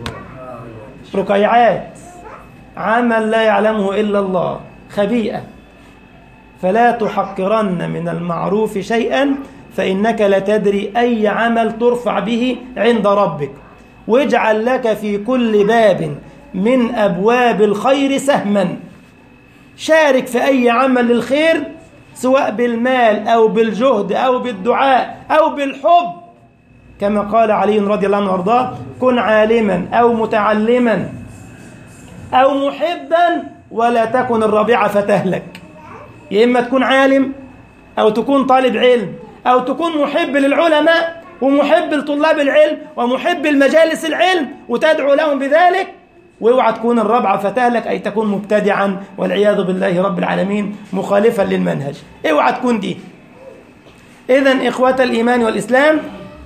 رقيعات، عمل لا يعلمه إلا الله، خبيئة. فلا تحقرن من المعروف شيئا فإنك لا تدري أي عمل ترفع به عند ربك. واجعل لك في كل باب من أبواب الخير سهما، شارك في أي عمل للخير سواء بالمال أو بالجهد أو بالدعاء أو بالحب، كما قال علي رضي الله عنه وارضاه: كن عالما أو متعلما أو محبا ولا تكن الرابعة فتهلك. يا إما تكون عالم أو تكون طالب علم أو تكون محب للعلماء ومحب لطلاب العلم ومحب المجالس العلم وتدعو لهم بذلك، واوعى تكون الرابعة فتهلك، أي تكون مبتدعا والعياذ بالله رب العالمين مخالفا للمنهج. اوعى تكون دي. إذن إخوة الإيمان والإسلام،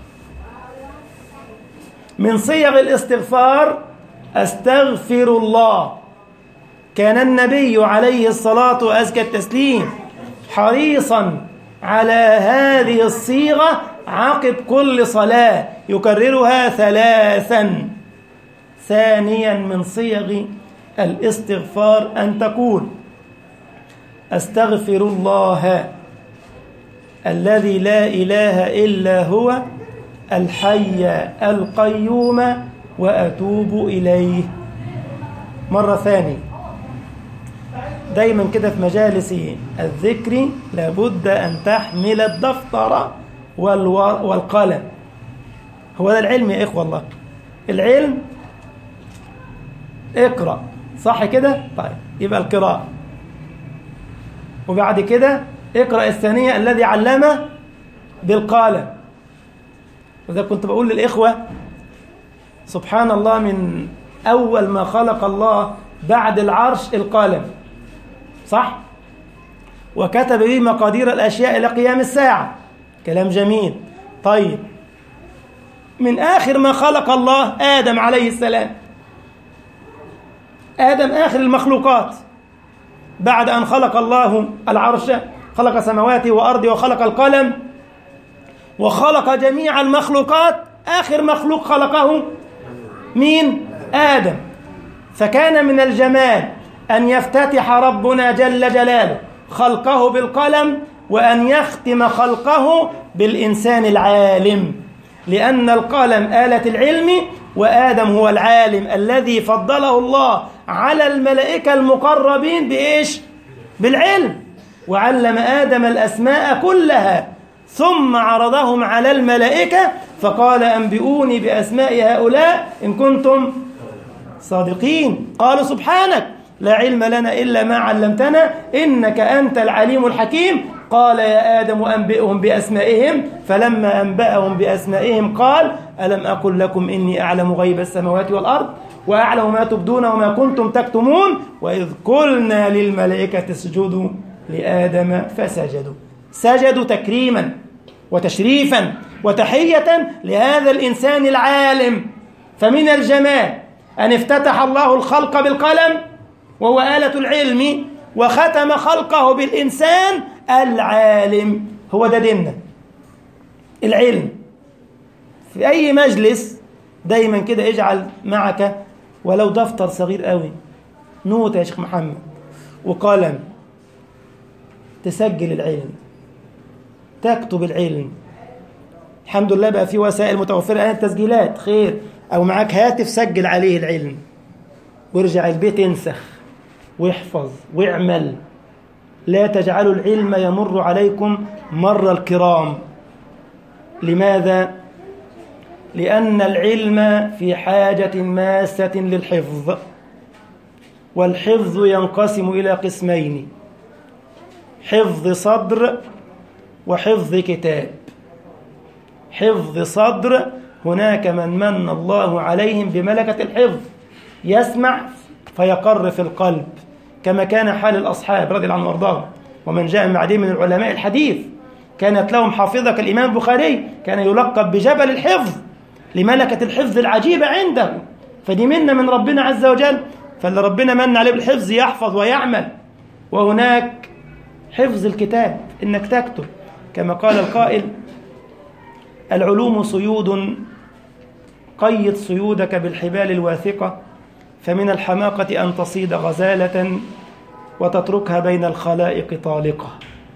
من صيغ الاستغفار أستغفر الله. كان النبي عليه الصلاة وأزكى التسليم حريصا على هذه الصيغة عقب كل صلاة يكررها 3. ثانيا من صيغ الاستغفار أن تقول: أستغفر الله الذي لا إله إلا هو الحي القيوم وأتوب إليه. مرة ثانية. دايما كده في مجالس الذكر لابد أن تحمل الدفتر والقلم. هو ده العلم يا إخوة الله. العلم اقرأ، صح كده؟ طيب يبقى القراءة. وبعد كده اقرأ الثانية الذي علم بالقلم. وإذا كنت بقول للإخوة سبحان الله، من أول ما خلق الله بعد العرش القلم، صح؟ وكتب به مقادير الأشياء إلى قيام الساعة، كلام جميل. طيب من آخر ما خلق الله آدم عليه السلام، آدم آخر المخلوقات بعد أن خلق الله العرش، خلق سماواته وأرضه وخلق القلم وخلق جميع المخلوقات، آخر مخلوق خلقه مين؟ آدم. فكان من الجمال أن يفتتح ربنا جل جلاله خلقه بالقلم، وأن يختم خلقه بالإنسان العالم، لأن القلم آلة العلم، وآدم هو العالم الذي فضله الله على الملائكة المقربين بإيش؟ بالعلم. وعلم آدم الأسماء كلها ثم عرضهم على الملائكة فقال أنبئوني بأسماء هؤلاء إن كنتم صادقين. قالوا سبحانك لا علم لنا إلا ما علمتنا إنك أنت العليم الحكيم. قال يا آدم أنبئهم بأسمائهم، فلما أنبأهم بأسمائهم قال ألم أقل لكم إني أعلم غيب السماوات والأرض وأعلم ما تبدون وما كنتم تكتمون وإذ قلنا للملائكة اسجدوا لآدم فسجدوا. سجدوا تكريما وتشريفا وتحية لهذا الإنسان العالم. فمن الجمال أن افتتح الله الخلق بالقلم وهو آلة العلم، وختم خلقه بالإنسان العالم. هو ده ديننا، العلم. في أي مجلس دايما كده اجعل معك ولو دفتر صغير قوي، نوتة يا شيخ محمد وقلم، تسجل العلم، تكتب العلم. الحمد لله بقى في وسائل متوفرة الآن، التسجيلات خير، أو معاك هاتف سجل عليه العلم وارجع البيت انسخ واحفظ واعمل. لا تجعلوا العلم يمر عليكم مر الكرام. لماذا؟ لأن العلم في حاجة ماسة للحفظ، والحفظ ينقسم إلى قسمين: حفظ صدر وحفظ كتاب. حفظ صدر هناك من الله عليهم بملكة الحفظ، يسمع فيقر في القلب، كما كان حال الأصحاب رضي الله عنهم وارضاهم، ومن جاء من بعدهم من العلماء الحديث كانت لهم حافظة كالإمام البخاري، كان يلقب بجبل الحفظ لملكة الحفظ العجيبة عنده. فدي منة من ربنا عز وجل، فاللي ربنا من عليه بالحفظ يحفظ ويعمل. وهناك حفظ الكتاب، إنك تكتب، كما قال القائل: العلوم صيود، قيد صيودك بالحبال الواثقة، فمن الحماقة أن تصيد غزالة وتتركها بين الخلائق طالقة.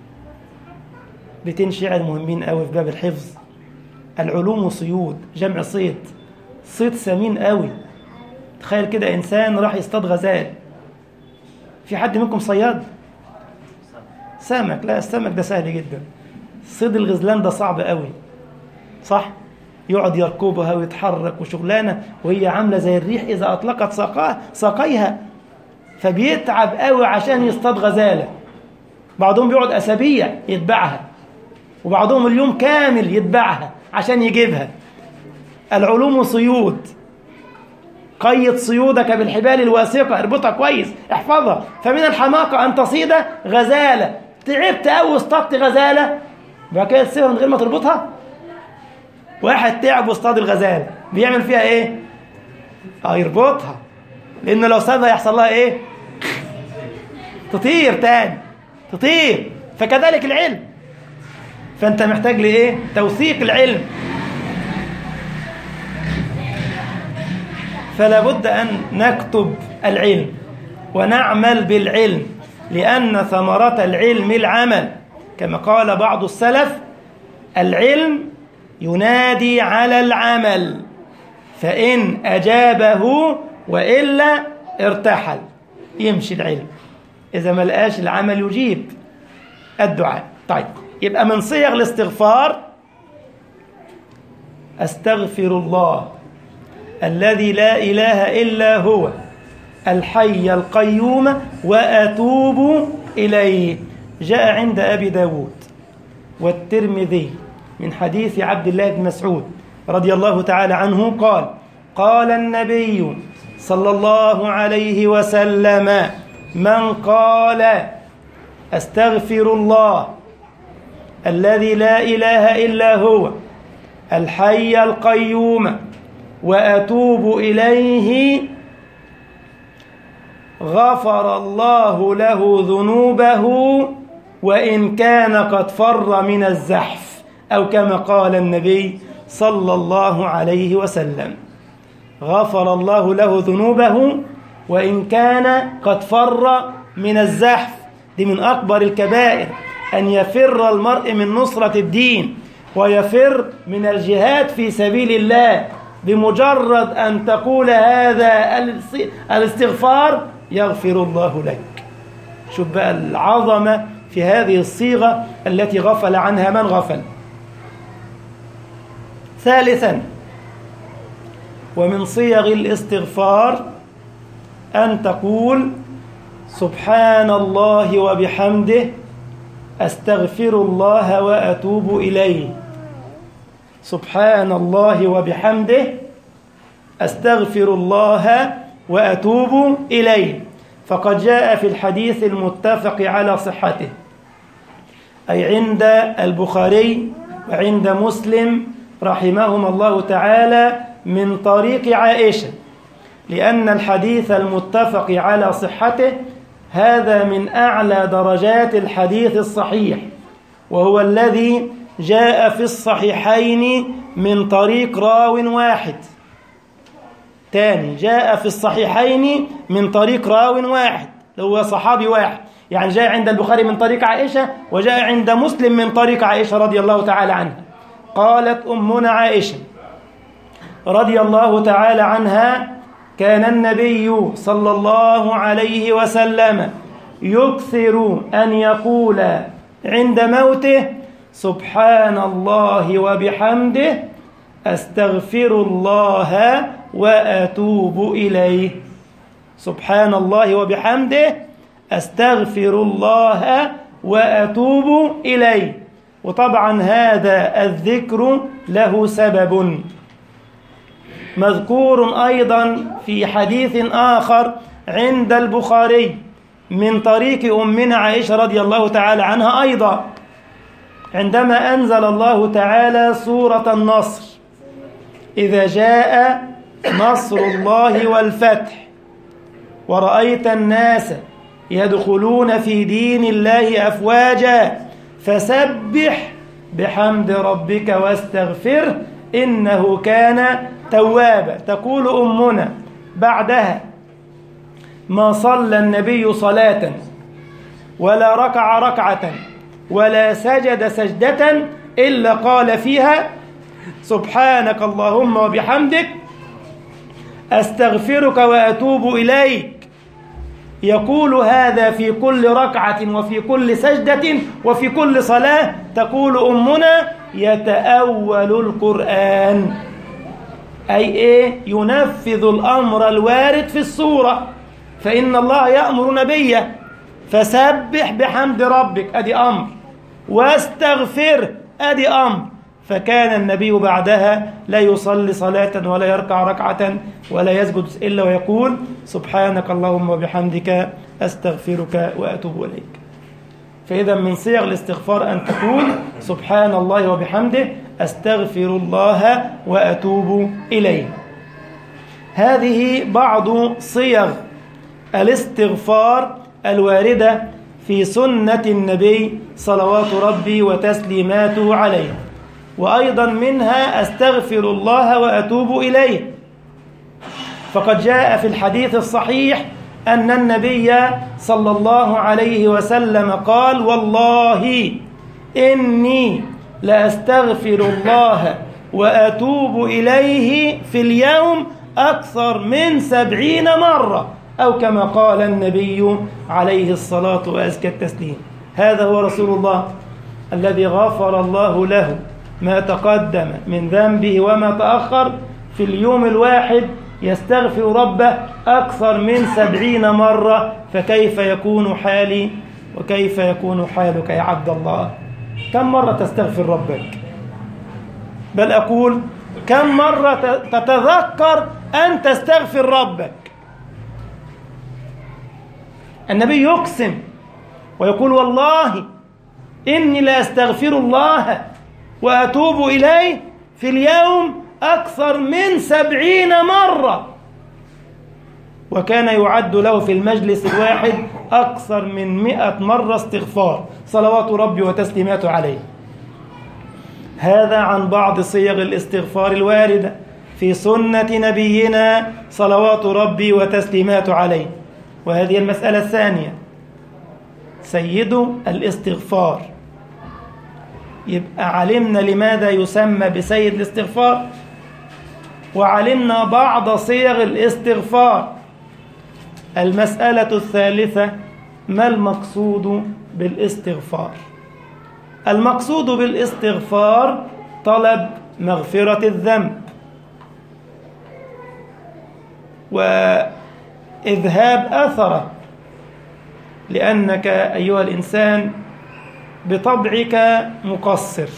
بيتين شعر مهمين قوي في باب الحفظ. العلوم صيود، جمع صيد، صيد سمين قوي. تخيل كده إنسان راح يصطاد غزال. في حد منكم صياد؟ سمك؟ لا، السمك ده سهل جدا. صيد الغزلان ده صعب قوي، صح؟ يقعد يركبها ويتحرك وشغلانة، وهي عاملة زي الريح إذا أطلقت ساقيها، فبيتعب قوي عشان يصطاد غزالة. بعضهم بيقعد أسابيع يتبعها، وبعضهم اليوم كامل يتبعها عشان يجيبها. العلوم صيود، قيد صيودك بالحبال الواثقة، اربطها كويس، احفظها. فمن الحماقة أن تصيد غزالة. تعبت قوي واصطادت غزالة، بعد كده تسيبها من غير ما تربطها. واحد تعب واصطاد الغزالة، بيعمل فيها ايه؟ يربطها، لأنه لو سابها يحصل لها ايه؟ تطير تاني، تطير. فكذلك العلم، فأنت محتاج لإيه؟ توثيق العلم. فلا بد أن نكتب العلم ونعمل بالعلم، لأن ثمرة العلم العمل، كما قال بعض السلف: العلم ينادي على العمل، فإن أجابه وإلا ارتحل. يمشي العلم، إذا ما لقاش العمل يجيب الدعاء. طيب، يبقى من صيغ الاستغفار: أستغفر الله الذي لا إله إلا هو الحي القيوم وأتوب إليه. جاء عند أبي داود والترمذي من حديث عبد الله بن مسعود رضي الله تعالى عنه قال: قال النبي صلى الله عليه وسلم: من قال أستغفر الله الذي لا إله إلا هو الحي القيوم وأتوب إليه غفر الله له ذنوبه وإن كان قد فر من الزحف، أو كما قال النبي صلى الله عليه وسلم: غفر الله له ذنوبه وإن كان قد فر من الزحف. دي من أكبر الكبائر، أن يفر المرء من نصرة الدين ويفر من الجهاد في سبيل الله. بمجرد أن تقول هذا الاستغفار يغفر الله لك. شوف بقى العظمة في هذه الصيغة التي غفل عنها من غفل. ثالثا، ومن صيغ الاستغفار أن تقول: سبحان الله وبحمده أستغفر الله وأتوب إليه. سبحان الله وبحمده أستغفر الله وأتوب إليه. فقد جاء في الحديث المتفق على صحته، أي عند البخاري وعند مسلم رحمهما الله تعالى من طريق عائشة، لأن الحديث المتفق على صحته هذا من أعلى درجات الحديث الصحيح، وهو الذي جاء في الصحيحين من طريق راو واحد. تاني، جاء في الصحيحين من طريق راو واحد، هو صحابي واحد، يعني جاء عند البخاري من طريق عائشة، وجاء عند مسلم من طريق عائشة رضي الله تعالى عنها. قالت أمنا عائشة رضي الله تعالى عنها: كان النبي صلى الله عليه وسلم يكثر أن يقول عند موته: سبحان الله وبحمده أستغفر الله وأتوب إليه. سبحان الله وبحمده أستغفر الله وأتوب إليه. وطبعا هذا الذكر له سبب مذكور أيضا في حديث آخر عند البخاري من طريق أمنا عائشة رضي الله تعالى عنها أيضا، عندما أنزل الله تعالى سورة النصر: إذا جاء نصر الله والفتح ورأيت الناس يدخلون في دين الله أفواجا فسبح بحمد ربك واستغفره إنه كان توابا. تقول أمنا بعدها: ما صلى النبي صلاة ولا ركع ركعة ولا سجد سجدة إلا قال فيها: سبحانك اللهم وبحمدك أستغفرك وأتوب إليك. يقول هذا في كل ركعة وفي كل سجدة وفي كل صلاة. تقول أمنا: يتأول القرآن، أي ينفذ الأمر الوارد في السورة، فإن الله يأمر نبيه فسبح بحمد ربك، أدي أمر، واستغفر، أدي أمر. فكان النبي بعدها لا يصلي صلاة ولا يركع ركعة ولا يسجد إلا ويقول: سبحانك اللهم وبحمدك أستغفرك وأتوب إليك. فإذا من صيغ الاستغفار أن تقول: سبحان الله وبحمده أستغفر الله وأتوب إليه. هذه بعض صيغ الاستغفار الواردة في سنة النبي صلوات ربي وتسليماته عليه. وأيضا منها أستغفر الله وأتوب إليه، فقد جاء في الحديث الصحيح أن النبي صلى الله عليه وسلم قال: والله إني لأستغفر الله وأتوب إليه في اليوم أكثر من 70 مرة، أو كما قال النبي عليه الصلاة وأزكى التسليم. هذا هو رسول الله الذي غفر الله له ما تقدم من ذنبه وما تأخر، في اليوم الواحد يستغفر ربه أكثر من 70 مرة، فكيف يكون حالي وكيف يكون حالك يا عبد الله؟ كم مرة تستغفر ربك؟ بل أقول كم مرة تتذكر أن تستغفر ربك؟ النبي يقسم ويقول والله إني لا أستغفر الله وأتوب إليه في اليوم أكثر من 70 مرة، وكان يعد له في المجلس الواحد أكثر من 100 مرة استغفار صلوات ربي وتسليماته عليه. هذا عن بعض صيغ الاستغفار الواردة في سنة نبينا صلوات ربي وتسليماته عليه. وهذه المسألة الثانية، سيد الاستغفار. يبقى علمنا لماذا يسمى بسيد الاستغفار، وعلمنا بعض صيغ الاستغفار. المسألة الثالثة، ما المقصود بالاستغفار؟ المقصود بالاستغفار طلب مغفرة الذنب وإذهاب أثره، لأنك أيها الإنسان بطبعك مقصر،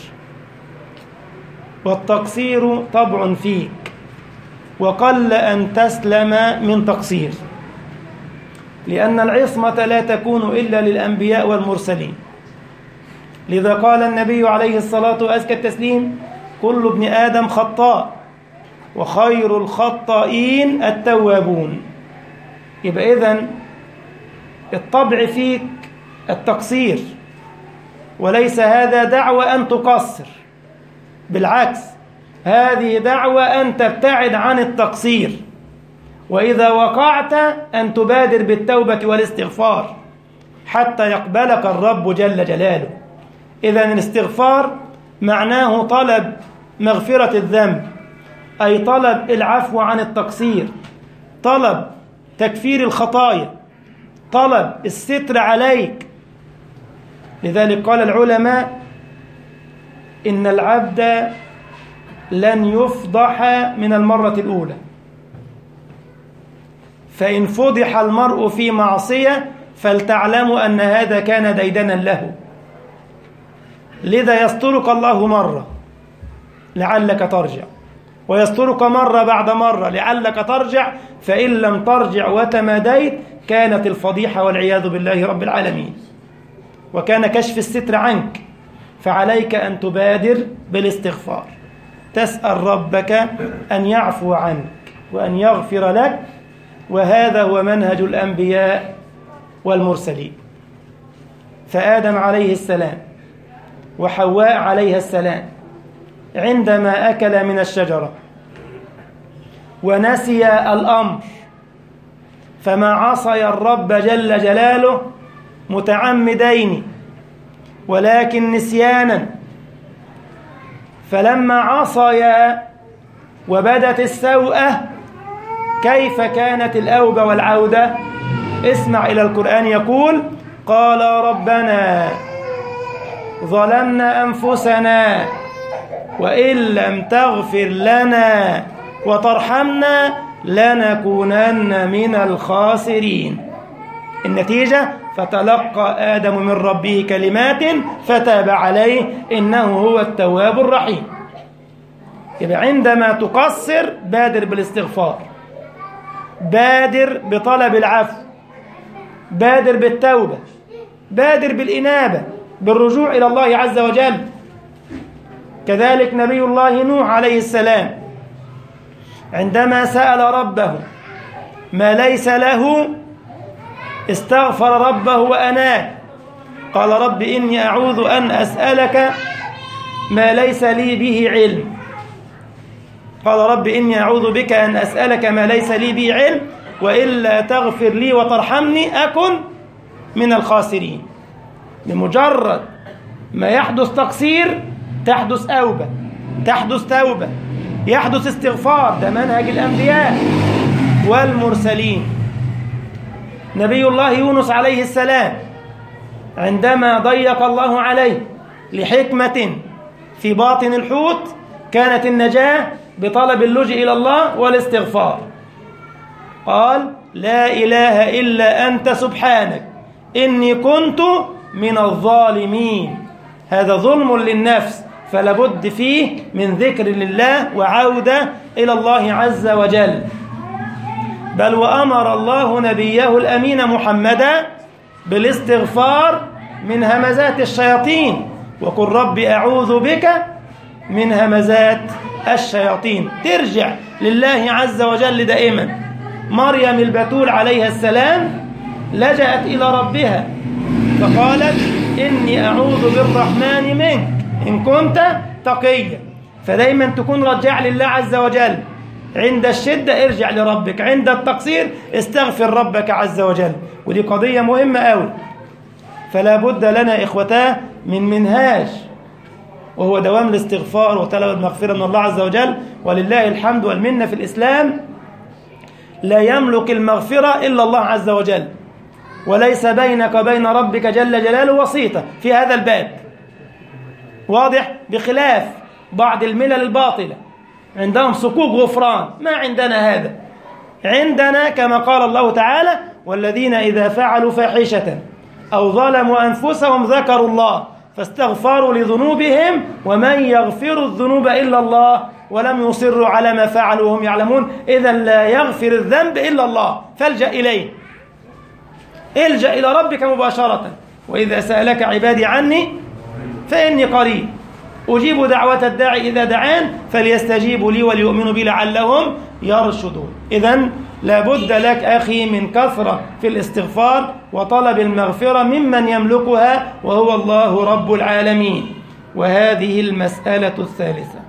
والتقصير طبع فيك، وقل أن تسلم من تقصير، لأن العصمة لا تكون إلا للأنبياء والمرسلين. لذا قال النبي عليه الصلاة وأزكى التسليم: كل ابن آدم خطاء وخير الخطائين التوابون. يبقى إذن الطبع فيك التقصير، وليس هذا دعوة أن تقصر، بالعكس هذه دعوة أن تبتعد عن التقصير، وإذا وقعت أن تبادر بالتوبة والاستغفار حتى يقبلك الرب جل جلاله. إذن الاستغفار معناه طلب مغفرة الذنب، أي طلب العفو عن التقصير، طلب تكفير الخطايا، طلب الستر عليك. لذلك قال العلماء: إن العبد لن يفضح من المرة الأولى، فإن فضح المرء في معصية فلتعلموا أن هذا كان ديدنا له. لذا يسترك الله مرة لعلك ترجع، ويسترك مرة بعد مرة لعلك ترجع، فإن لم ترجع وتماديت كانت الفضيحة والعياذ بالله رب العالمين، وكان كشف الستر عنك. فعليك أن تبادر بالاستغفار، تسأل ربك أن يعفو عنك وأن يغفر لك، وهذا هو منهج الأنبياء والمرسلين. فآدم عليه السلام وحواء عليها السلام عندما أكل من الشجرة ونسي الأمر، فما عصي الرب جل جلاله متعمدين ولكن نسيانا، فلما عصيا وبدت السوءة كيف كانت الأوبة والعودة؟ اسمع إلى القرآن يقول: قال ربنا ظلمنا أنفسنا وإن لم تغفر لنا وترحمنا لنكونن من الخاسرين. النتيجة: فتلقى آدم من ربه كلمات فتاب عليه إنه هو التواب الرحيم. يبقى عندما تقصر بادر بالاستغفار، بادر بطلب العفو، بادر بالتوبة، بادر بالإنابة، بالرجوع إلى الله عز وجل. كذلك نبي الله نوح عليه السلام عندما سأل ربه ما ليس له استغفر ربه وأناب، قال: رب إني أعوذ أن أسألك ما ليس لي به علم. قال: رب إني أعوذ بك أن أسألك ما ليس لي به علم وإلا تغفر لي وترحمني أكن من الخاسرين. بمجرد ما يحدث تقصير تحدث أوبة، تحدث توبة، يحدث استغفار. ده منهج الأنبياء والمرسلين. نبي الله يونس عليه السلام عندما ضيق الله عليه لحكمة في باطن الحوت كانت النجاة بطلب اللجوء إلى الله والاستغفار. قال لا إله إلا أنت سبحانك إني كنت من الظالمين. هذا ظلم للنفس، فلا بد فيه من ذكر لله وعودة إلى الله عز وجل. بل وأمر الله نبيه الأمين محمدا بالاستغفار من همزات الشياطين، وقل رب أعوذ بك من همزات الشياطين. ترجع لله عز وجل دائما. مريم البتول عليها السلام لجأت إلى ربها فقالت إني أعوذ بالرحمن منك إن كنت تقيا. فدايما تكون رجع لله عز وجل. عند الشدة ارجع لربك، عند التقصير استغفر ربك عز وجل. ودي قضية مهمة أوي. فلا بد لنا إخوتاه من منهاج، وهو دوام الاستغفار وطلب المغفرة من الله عز وجل. ولله الحمد والمنة. في الإسلام لا يملك المغفرة إلا الله عز وجل، وليس بينك وبين ربك جل جلاله وسيطة في هذا الباب. واضح؟ بخلاف بعض الملل الباطلة عندهم صكوك غفران، ما عندنا هذا. عندنا كما قال الله تعالى والذين إذا فعلوا فاحشة أو ظلموا أنفسهم ذكروا الله فاستغفروا لذنوبهم ومن يغفر الذنوب إلا الله ولم يصروا على ما فعلوا وهم يعلمون. إذا لا يغفر الذنب إلا الله، فالجأ إليه. الجأ إلى ربك مباشرة. وإذا سألك عبادي عني فإني قريب أجيب دعوة الداعي إذا دعان فليستجيبوا لي وليؤمنوا بي لعلهم يرشدون. إذن لابد لك أخي من كثرة في الاستغفار وطلب المغفرة ممن يملكها وهو الله رب العالمين. وهذه المسألة الثالثة.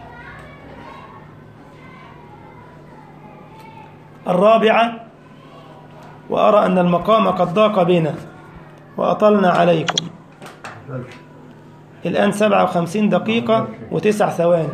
الرابعة، وأرى أن المقام قد ضاق بنا وأطلنا عليكم. الآن 57 دقيقة و9 ثواني.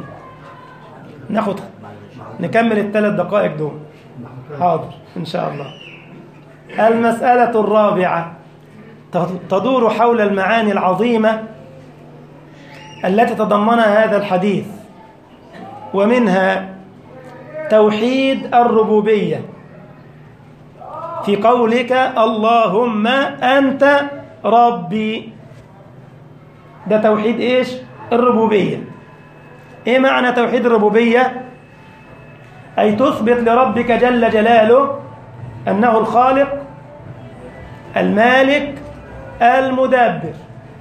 نكمل ال3 دقائق دول. حاضر إن شاء الله. المسألة الرابعة تدور حول المعاني العظيمة التي تضمنها هذا الحديث، ومنها توحيد الربوبية في قولك اللهم أنت ربي. ده توحيد إيش؟ الربوبية. إيه معنى توحيد الربوبية؟ أي تثبت لربك جل جلاله أنه الخالق المالك المدبر.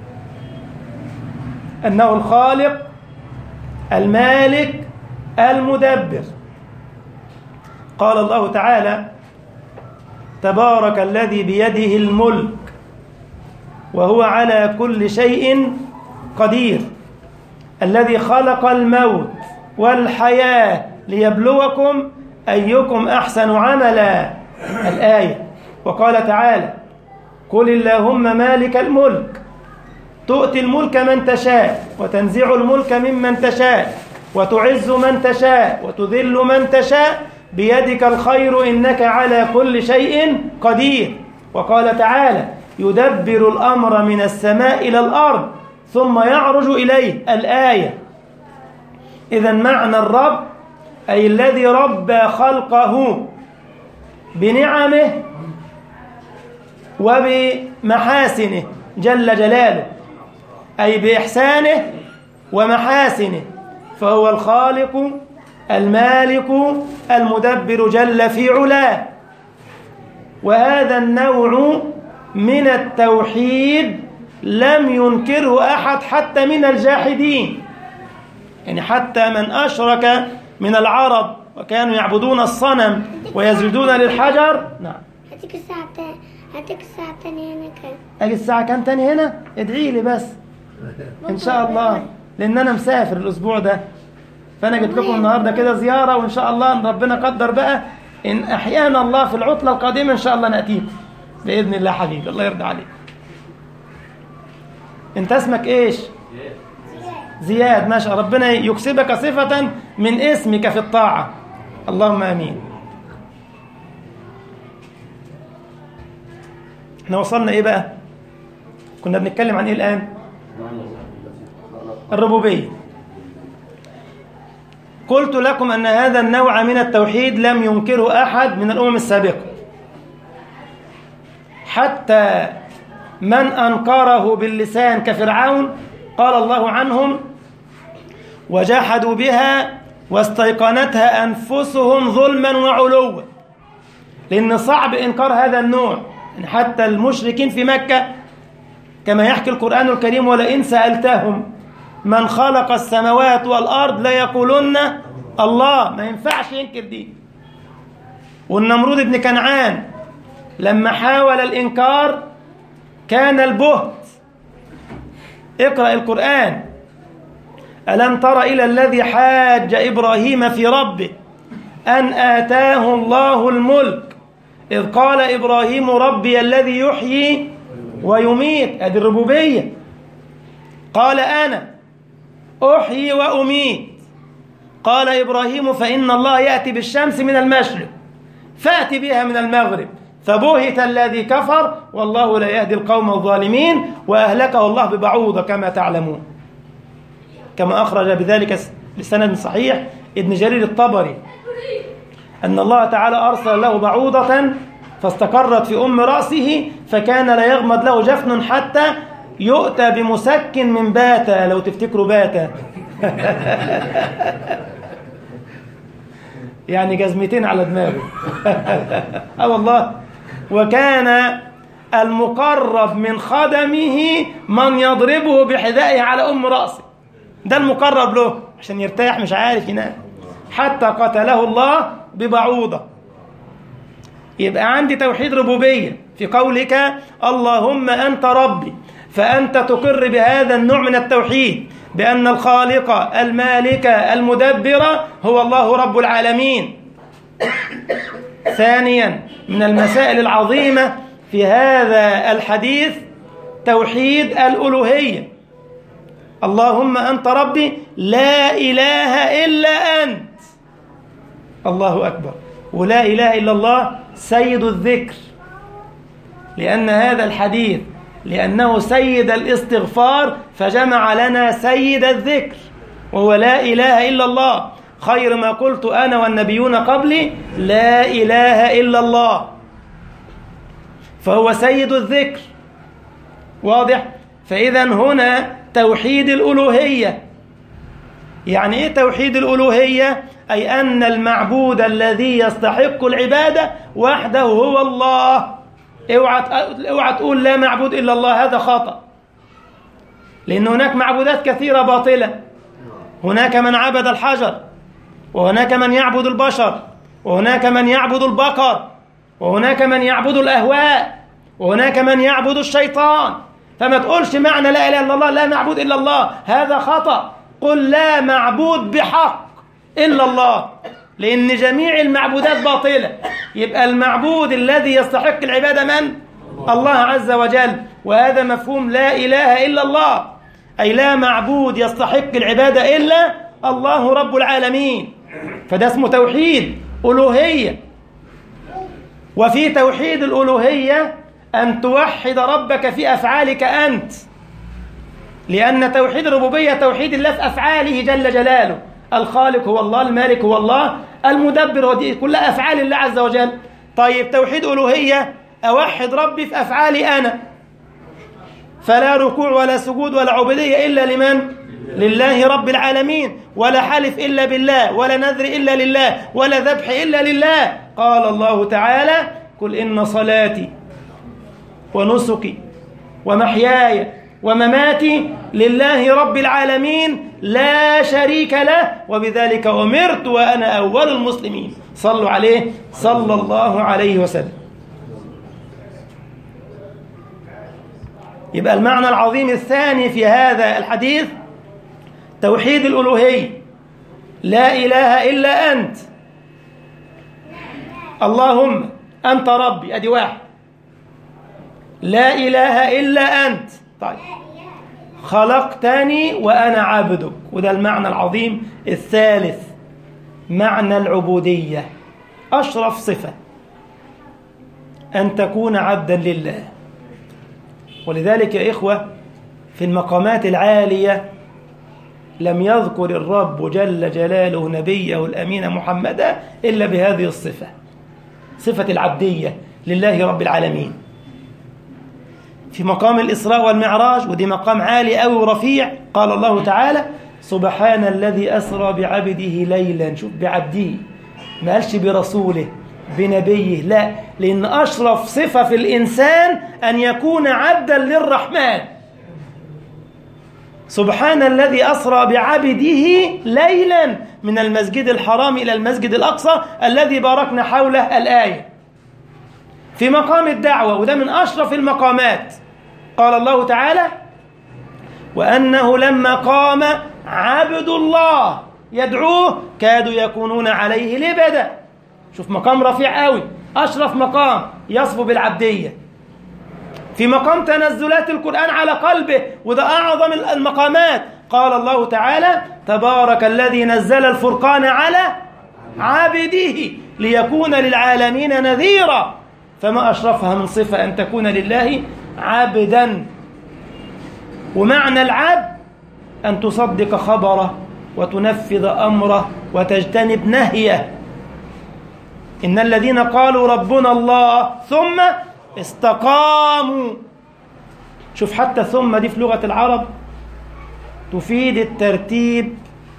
أنه الخالق المالك المدبر. قال الله تعالى تبارك الذي بيده الملك وهو على كل شيء قدير الذي خلق الموت والحياة ليبلوكم أيكم أحسن عملا. الآية. وقال تعالى قل اللهم مالك الملك تؤتي الملك من تشاء وتنزع الملك ممن تشاء وتعز من تشاء وتذل من تشاء بيدك الخير إنك على كل شيء قدير. وقال تعالى يدبر الأمر من السماء إلى الأرض ثم يعرج إليه. الآية. إذن معنى الرب أي الذي ربى خلقه بنعمه وبمحاسنه جل جلاله، أي بإحسانه ومحاسنه، فهو الخالق المالك المدبر جل في علاه. وهذا النوع من التوحيد لم ينكره أحد حتى من الجاحدين. يعني حتى من أشرك من العرب وكانوا يعبدون الصنم ويسجدون للحجر. نعم. هاتيك الساعة الثانية هنا كام؟ أجي الساعة كام تاني هنا؟ ادعي لي بس إن شاء الله، لأن أنا مسافر الأسبوع ده، فأنا جيت لكم النهاردة كده زيارة، وإن شاء الله إن ربنا قدر بقى إن أحيانا الله في العطلة القادمة إن شاء الله نأتيكم بإذن الله. حبيبي الله يرضى عليك. أنت اسمك إيش؟ زياد. ما شاء ربنا يكسبك صفة من اسمك في الطاعة. اللهم آمين. احنا وصلنا إيه بقى؟ كنا بنتكلم عن إيه الآن؟ الربوبية. قلت لكم أن هذا النوع من التوحيد لم ينكره أحد من الأمم السابقة، حتى من أنكره باللسان كفرعون قال الله عنهم: وجحدوا بها واستيقنتها أنفسهم ظلما وعلوا. لأن صعب إنكار هذا النوع، حتى المشركين في مكة كما يحكي القرآن الكريم: ولئن سألتهم من خلق السماوات والأرض ليقولن الله. ما ينفعش ينكر دي. والنمرود بن كنعان لما حاول الإنكار كان البهت. اقرأ القرآن: ألم تر إلى الذي حاج إبراهيم في ربه أن آتاه الله الملك إذ قال إبراهيم ربي الذي يحيي ويميت. هذه الربوبية. قال أنا أحيي وأميت. قال إبراهيم فإن الله يأتي بالشمس من المشرق فأت بها من المغرب فبهت الذي كفر والله لا يهدي القوم الظالمين وأهلكه الله ببعوضة كما تعلمون. كما أخرج بذلك بسند صحيح ابن جرير الطبري أن الله تعالى أرسل له بعوضة فاستقرت في أم رأسه فكان لا يغمض له جفن حتى يؤتى بمسكن من باتا. لو تفتكروا باتا يعني جزمتين على دماغه. والله. وكان المقرب من خدمه من يضربه بحذائه على أم رأسه. ده المقرب له عشان يرتاح، مش عارف ينام، حتى قتله الله ببعوضة. يبقى عندي توحيد ربوبية في قولك اللهم أنت ربي، فأنت تقر بهذا النوع من التوحيد بأن الخالق المالك المدبر هو الله رب العالمين. ثانيا من المسائل العظيمة في هذا الحديث توحيد الألوهية. اللهم أنت ربي لا إله إلا أنت. الله أكبر. ولا إله إلا الله سيد الذكر، لأن هذا الحديث لأنه سيد الاستغفار فجمع لنا سيد الذكر وهو لا إله إلا الله. خير ما قلت أنا والنبيون قبلي لا إله إلا الله، فهو سيد الذكر. واضح؟ فإذا هنا توحيد الألوهية. يعني إيه توحيد الألوهية؟ أي أن المعبود الذي يستحق العبادة وحده هو الله. اوعى تقول لا معبود إلا الله، هذا خطأ، لأن هناك معبودات كثيرة باطلة. هناك من عبد الحجر، وهناك من يعبد البشر، وهناك من يعبد البقر، وهناك من يعبد الأهواء، وهناك من يعبد الشيطان. فما تقولش معنى لا إله إلا الله لا معبود إلا الله، هذا خطأ. قل لا معبود بحق إلا الله، لأن جميع المعبودات باطلة. يبقى المعبود الذي يستحق العبادة من؟ الله عز وجل. وهذا مفهوم لا إله إلا الله، أي لا معبود يستحق العبادة إلا الله رب العالمين. فده اسمه توحيد ألوهية. وفي توحيد الألوهية أن توحد ربك في أفعالك أنت، لأن توحيد الربوبية توحيد الله في أفعاله جل جلاله. الخالق هو الله، المالك هو الله، المدبر هو دي كلها أفعال الله عز وجل. طيب توحيد ألوهية أوحد ربي في أفعالي أنا، فلا ركوع ولا سجود ولا عبودية إلا لمن؟ لله رب العالمين. ولا حلف إلا بالله، ولا نذر إلا لله، ولا ذبح إلا لله. قال الله تعالى قل إن صلاتي ونسكي ومحياي ومماتي لله رب العالمين لا شريك له وبذلك أمرت وأنا أول المسلمين. صلوا عليه صلى الله عليه وسلم. يبقى المعنى العظيم الثاني في هذا الحديث توحيد الألوهية. لا إله إلا أنت، اللهم أنت ربي، أدي واحد. لا إله إلا أنت، طيب خلقتني وأنا عبدك، وده المعنى العظيم الثالث، معنى العبودية. أشرف صفة أن تكون عبدا لله. ولذلك يا إخوة في المقامات العالية لم يذكر الرب جل جلاله نبيه الأمين محمدا إلا بهذه الصفة، صفة العبدية لله رب العالمين. في مقام الإسراء والمعراج، ودي مقام عالي أوي ورفيع، قال الله تعالى: سبحان الذي أسرى بعبده ليلا. شوف، بعبده، ما قالش برسوله بنبيه، لا، لأن أشرف صفة في الإنسان أن يكون عبدا للرحمن. سبحان الذي أسرى بعبده ليلا من المسجد الحرام إلى المسجد الأقصى الذي باركنا حوله، الآية. في مقام الدعوة، وده من أشرف المقامات، قال الله تعالى: وأنه لما قام عبد الله يدعوه كادوا يكونون عليه لبدا. شوف، مقام رفيع قوي، أشرف مقام يصف بالعبدية. في مقام تنزلات القرآن على قلبه، وده أعظم المقامات، قال الله تعالى: تبارك الذي نزل الفرقان على عبده ليكون للعالمين نذيرا. فما أشرفها من صفة أن تكون لله عبدا. ومعنى العبد أن تصدق خبره وتنفذ أمره وتجتنب نهيه. إن الذين قالوا ربنا الله ثم استقاموا. شوف، حتى ثم دي في لغة العرب تفيد الترتيب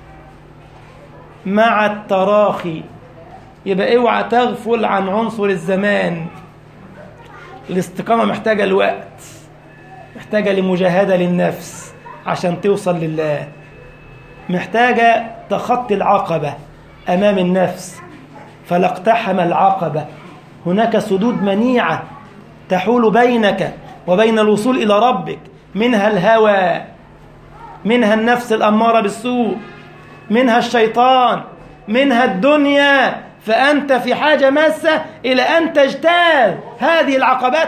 مع التراخي. يبقى اوعى تغفل عن عنصر الزمان. الاستقامة محتاجة الوقت، محتاجة لمجاهدة للنفس عشان توصل لله، محتاجة تخطي العقبة أمام النفس، فلا اقتحم العقبة. هناك سدود منيعة تحول بينك وبين الوصول إلى ربك، منها الهوى، منها النفس الأمارة بالسوء، منها الشيطان، منها الدنيا. فأنت في حاجة ماسة إلى أن تجتاز هذه العقبات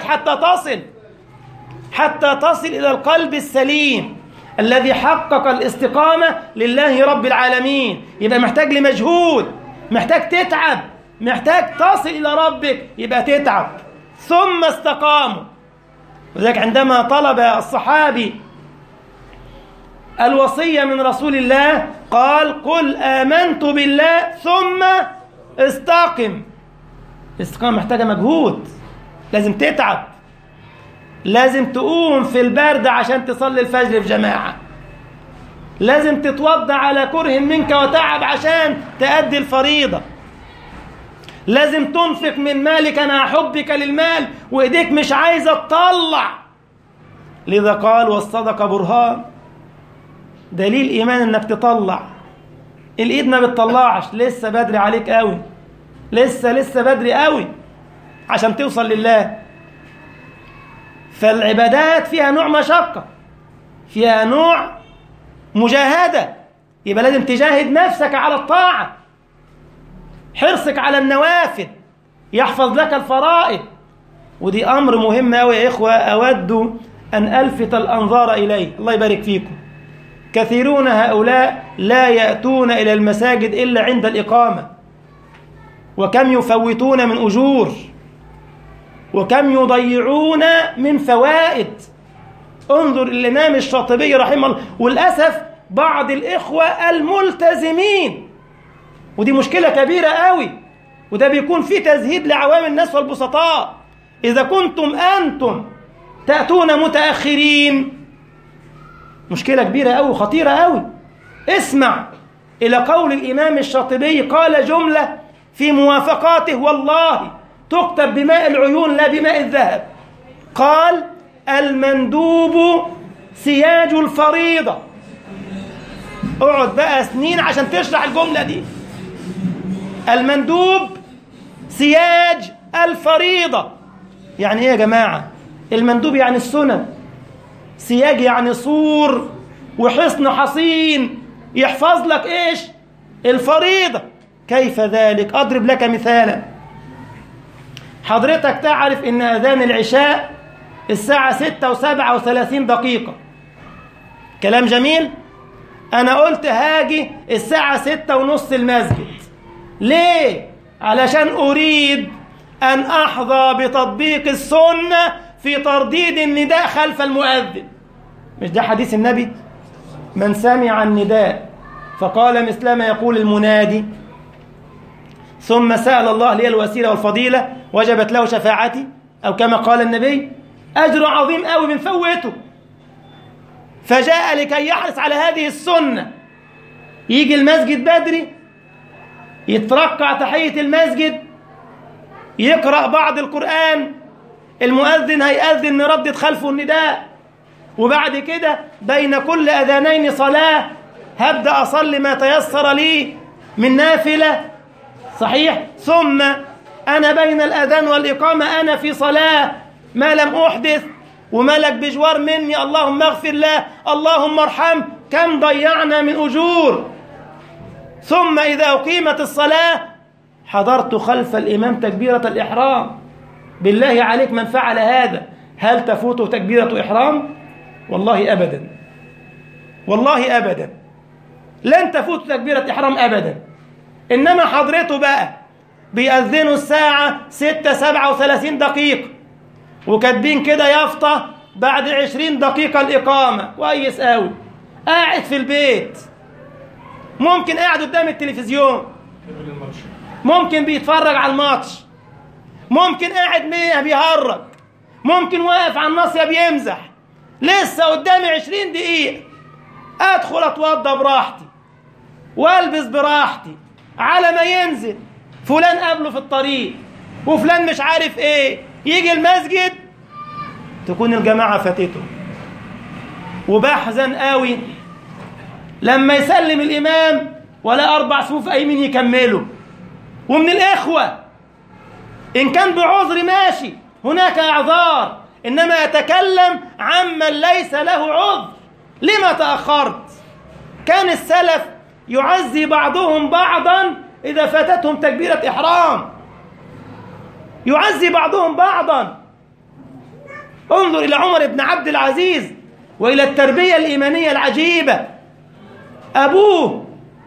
حتى تصل إلى القلب السليم الذي حقق الاستقامة لله رب العالمين. يبقى محتاج لمجهود، محتاج تتعب، محتاج تصل إلى ربك، يبقى تتعب. ثم استقاموا. وذلك عندما طلب الصحابي الوصية من رسول الله قال: قل آمنت بالله ثم استقم. الاستقامة محتاجة مجهود، لازم تتعب، لازم تقوم في البرد عشان تصلي الفجر في جماعة، لازم تتوضع على كره منك وتعب عشان تأدي الفريضة، لازم تنفق من مالك مع حبك للمال وإيديك مش عايزة تطلع. لذا قال: والصدقة برهان. دليل إيمان إنك تطلع. الإيد ما بتطلعش، لسه بدري عليك قوي، لسه بدري قوي عشان توصل لله. فالعبادات فيها نوع مشقة، فيها نوع مجاهدة. يبقى لازم تجاهد نفسك على الطاعة، حرصك على النوافل يحفظ لك الفرائض. ودي أمر مهم أوي يا إخوة، أود أن ألفت الأنظار إليه. الله يبارك فيكم. كثيرون هؤلاء لا يأتون إلى المساجد إلا عند الإقامة، وكم يفوتون من أجور، وكم يضيعون من فوائد. انظر الإمام الشاطبي رحمه الله. وللأسف بعض الإخوة الملتزمين، ودي مشكلة كبيرة قوي، وده بيكون فيه تزهيد لعوام الناس والبسطاء. إذا كنتم أنتم تأتون متأخرين، مشكلة كبيرة قوي وخطيرة قوي. اسمع إلى قول الإمام الشاطبي، قال جملة في موافقاته والله تكتب بماء العيون لا بماء الذهب. قال: المندوب سياج الفريضة. اقعد بقى سنين عشان تشرح الجملة دي. المندوب سياج الفريضة. يعني ايه يا جماعة؟ المندوب يعني السنن، سياج يعني سور وحصن حصين يحفظ لك ايش؟ الفريضة. كيف ذلك؟ أضرب لك مثالا. حضرتك تعرف إن أذان العشاء الساعة 6:37. كلام جميل. أنا قلت هاجي الساعة 6:30 المسجد. ليه؟ علشان أريد أن أحظى بتطبيق السنة في ترديد النداء خلف المؤذن. مش ده حديث النبي من سمع النداء فقال مثلما يقول المنادي ثم سأل الله لي الوسيلة والفضيلة وجبت له شفاعتي، أو كما قال النبي، أجر عظيم قوي بنفوته. فجاء لكي يحرص على هذه السنة، يجي المسجد بدري، يتركع تحية المسجد، يقرأ بعض القرآن، المؤذن هيأذن نردد خلفه النداء، وبعد كده بين كل أذانين صلاة، هبدأ أصلي ما تيسر لي من نافلة، صحيح؟ ثم أنا بين الأذان والإقامة أنا في صلاة ما لم أحدث، وملك بجوار مني اللهم اغفر له اللهم ارحمه، كم ضيعنا من أجور. ثم إذا أقيمت الصلاة حضرت خلف الإمام تكبيرة الإحرام. بالله عليك من فعل هذا هل تفوته تكبيرة إحرام؟ والله أبدا، والله أبدا لن تفوت تكبيرة إحرام أبدا. إنما حضرته بقى بيأذنوا الساعة 6:37 دقيقة، وكاتبين كده يافطة بعد 20 دقيقة الإقامة، كويس قوي. قاعد في البيت، ممكن قاعد قدام التلفزيون، ممكن بيتفرج على الماتش، ممكن قاعد بيهرج، ممكن واقف على الناصية بيمزح. لسه قدامي 20 دقيقة أدخل أتوضى براحتي والبس براحتي، على ما ينزل فلان قبله في الطريق وفلان مش عارف ايه، يجي المسجد تكون الجماعة فاتته. وبحزن قوي لما يسلم الإمام ولا 4 صفوف أيمين يكملوا. ومن الإخوة إن كان بعذر ماشي، هناك أعذار، إنما أتكلم عمن ليس له عذر. لما تأخرت؟ كان السلف يعزي بعضهم بعضا إذا فاتتهم تكبيرة إحرام، يعزي بعضهم بعضا. انظر إلى عمر بن عبد العزيز وإلى التربية الإيمانية العجيبة. أبوه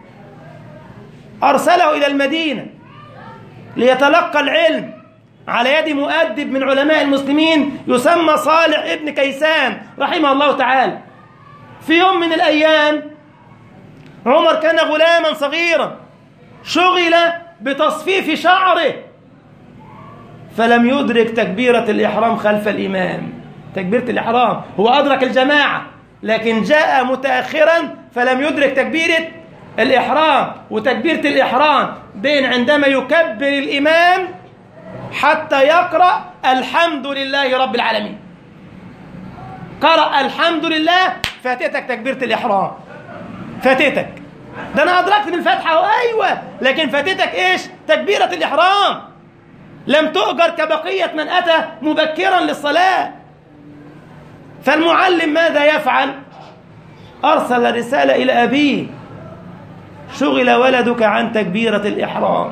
أرسله إلى المدينة ليتلقى العلم على يد مؤدب من علماء المسلمين يسمى صالح ابن كيسان رحمه الله تعالى. في يوم من الأيام عمر كان غلاما صغيرا، شغل بتصفيف شعره، فلم يدرك تكبيرة الإحرام خلف الإمام. تكبيرة الإحرام هو أدرك الجماعة، لكن جاء متأخرا فلم يدرك تكبيرة الإحرام. وتكبيرة الإحرام بين عندما يكبر الإمام حتى يقرأ الحمد لله رب العالمين. قرأ الحمد لله، فاتتك تكبيرة الإحرام، فاتتك. ده أنا أدركت من الفاتحة أيوة، لكن فاتتك إيش؟ تكبيرة الإحرام. لم تؤجر كبقية من أتى مبكرا للصلاة. فالمعلم ماذا يفعل؟ أرسل رسالة إلى أبيه: شغل ولدك عن تكبيرة الإحرام.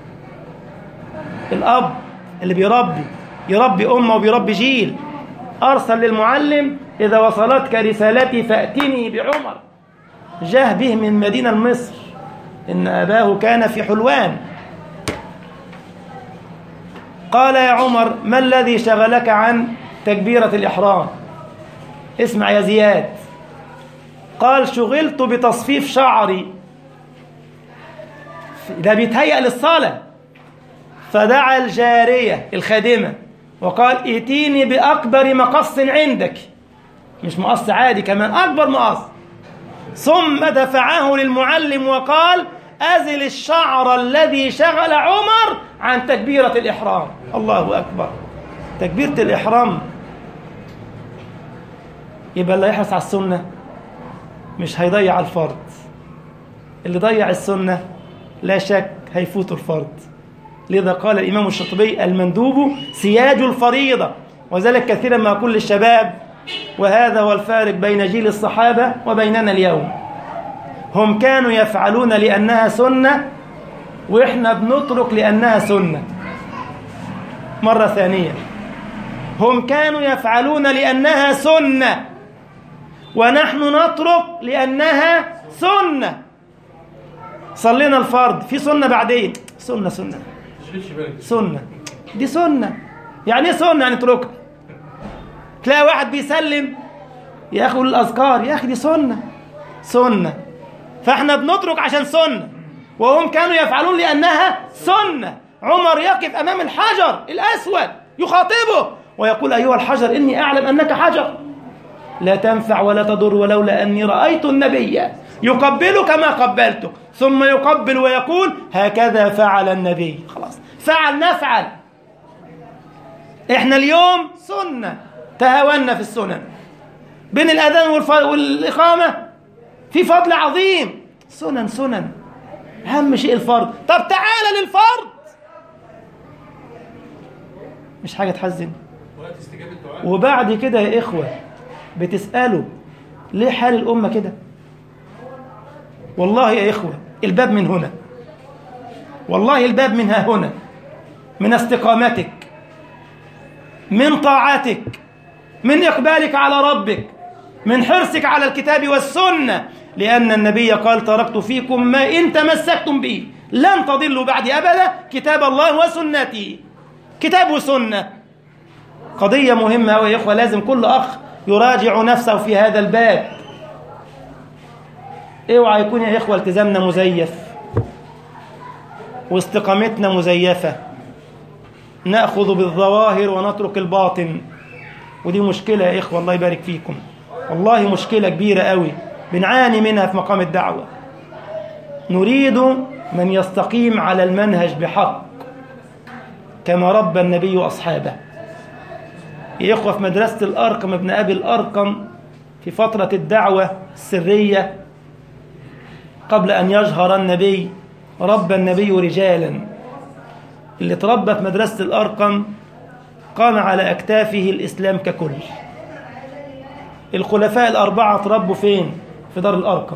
الأب اللي يربي أمه وبيربي جيل، أرسل للمعلم: إذا وصلتك رسالتي فأتني بعمر، جاه به من مدينة مصر، إن أباه كان في حلوان. قال: يا عمر، ما الذي شغلك عن تكبيرة الإحرام؟ اسمع يا زياد. قال: شغلت بتصفيف شعري. ده بيتهيأ للصلاة. فدعا الجارية الخادمة وقال: ائتيني بأكبر مقص عندك، مش مقص عادي، كمان أكبر مقص. ثم دفعه للمعلم وقال: أزل الشعر الذي شغل عمر عن تكبيرة الإحرام. الله أكبر. تكبيرة الإحرام. يبقى اللي يحرص على السنة مش هيضيع الفرض. اللي ضيع السنة لا شك هيفوت الفرض. لذا قال الإمام الشاطبي: المندوب سياج الفريضة. وذلك كثيرا ما أقول للشباب، وهذا هو الفارق بين جيل الصحابة وبيننا اليوم. هم كانوا يفعلون لأنها سنة، وإحنا بنترك لأنها سنة. مرة ثانية، هم كانوا يفعلون لأنها سنة، ونحن نترك لأنها سنة. صلينا الفرض، في سنة بعدين، سنة دي سنة. يعني ايه سنة؟ يعني نتركها. تلاقي واحد بيسلم يا أخي الأذكار، يا أخي دي سنة. سنة، فاحنا بنترك عشان سنة، وهم كانوا يفعلون لأنها سنة. عمر يقف أمام الحجر الأسود يخاطبه ويقول أيها الحجر إني أعلم أنك حجر لا تنفع ولا تضر، ولولا أني رأيت النبي يقبلك ما قبلتك، ثم يقبل ويقول هكذا فعل النبي. خلاص فعل نفعل. احنا اليوم سنة، تهاونا في السنن، بين الأذان والإقامة في فضل عظيم. سنن سنن، أهم شيء الفرض. طب تعالى للفرض، مش حاجة تحزن. وبعد كده يا إخوة بتسألوا ليه حال الأمة كده؟ والله يا إخوة الباب من هنا، والله الباب من ها هنا، من استقامتك، من طاعتك، من إقبالك على ربك، من حرصك على الكتاب والسنة، لأن النبي قال تركت فيكم ما إن تمسكتم به لن تضلوا بعد أبدا، كتاب الله وسنتي. كتاب وسنة قضية مهمة أوي يا إخوة، لازم كل أخ يراجع نفسه في هذا الباب. اوعى يكون يا إخوة التزامنا مزيف واستقامتنا مزيفة، نأخذ بالظواهر ونترك الباطن، ودي مشكلة يا إخوة الله يبارك فيكم، والله مشكلة كبيرة قوي بنعاني منها في مقام الدعوة. نريد من يستقيم على المنهج بحق كما ربى النبي أصحابه. يا إخوة في مدرسة الأرقم ابن أبي الأرقم في فترة الدعوة السرية قبل أن يجهر النبي، ربى النبي رجالا. اللي تربى في مدرسة الأرقم قام على أكتافه الإسلام ككل. الخلفاء الأربعة تربوا فين؟ في دار الأرقم.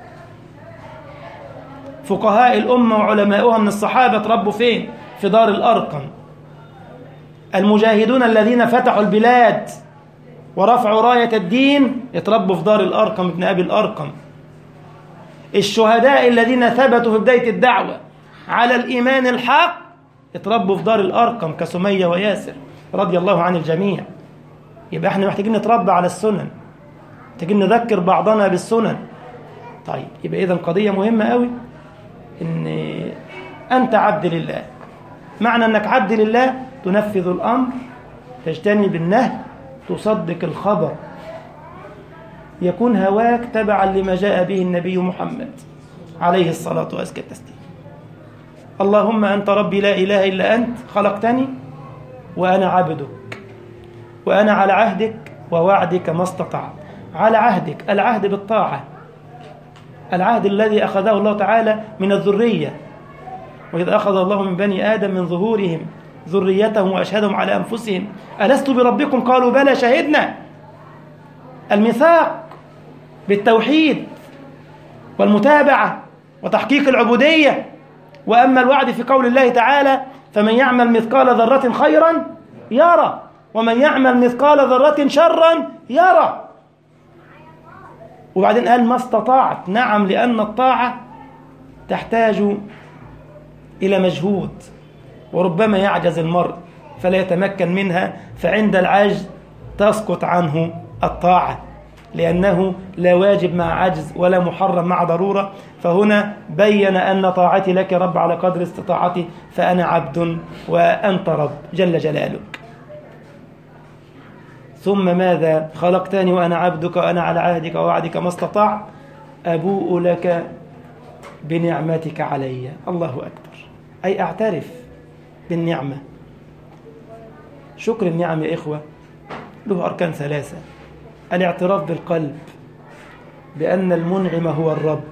فقهاء الأمة وعلماؤها من الصحابة تربوا فين؟ في دار الأرقم. المجاهدون الذين فتحوا البلاد ورفعوا راية الدين يتربوا في دار الأرقم ابن أبي الأرقم. الشهداء الذين ثبتوا في بداية الدعوة على الإيمان الحق يتربوا في دار الأرقم كسمية وياسر رضي الله عن الجميع. يبقى احنا محتاجين نتربى على السنن، محتاجين نذكر بعضنا بالسنن. طيب يبقى إذن قضية مهمة قوي إن أنت عبد لله. معنى أنك عبد لله تنفذ الأمر، تجتنب النهي، تصدق الخبر، يكون هواك تبعا لما جاء به النبي محمد عليه الصلاة وأزكى التسليم. اللهم أنت ربي لا إله إلا أنت، خلقتني وأنا عبدك، وأنا على عهدك ووعدك ما استطعت. على عهدك، العهد بالطاعة، العهد الذي أخذه الله تعالى من الذرية، وإذ أخذ الله من بني آدم من ظهورهم ذريتهم وأشهدهم على أنفسهم ألست بربكم قالوا بلى شهدنا. الميثاق بالتوحيد والمتابعة وتحقيق العبودية. وأما الوعد في قول الله تعالى فمن يعمل مثقال ذرة خيرا يرى ومن يعمل مثقال ذرة شرا يرى. وبعدين قال ما استطاعت. نعم، لأن الطاعة تحتاج إلى مجهود، وربما يعجز المرء فلا يتمكن منها، فعند العجز تسقط عنه الطاعة، لأنه لا واجب مع عجز ولا محرم مع ضرورة. فهنا بين أن طاعتي لك رب على قدر استطاعتي، فأنا عبد وأنت رب جل جلالك. ثم ماذا؟ خلقتني وأنا عبدك وأنا على عهدك ووعدك ما استطعت، أبوء لك بنعمتك علي. الله أكبر، أي أعترف بالنعمة. شكر النعم يا إخوة له أركان ثلاثة: الاعتراف بالقلب بأن المنعم هو الرب،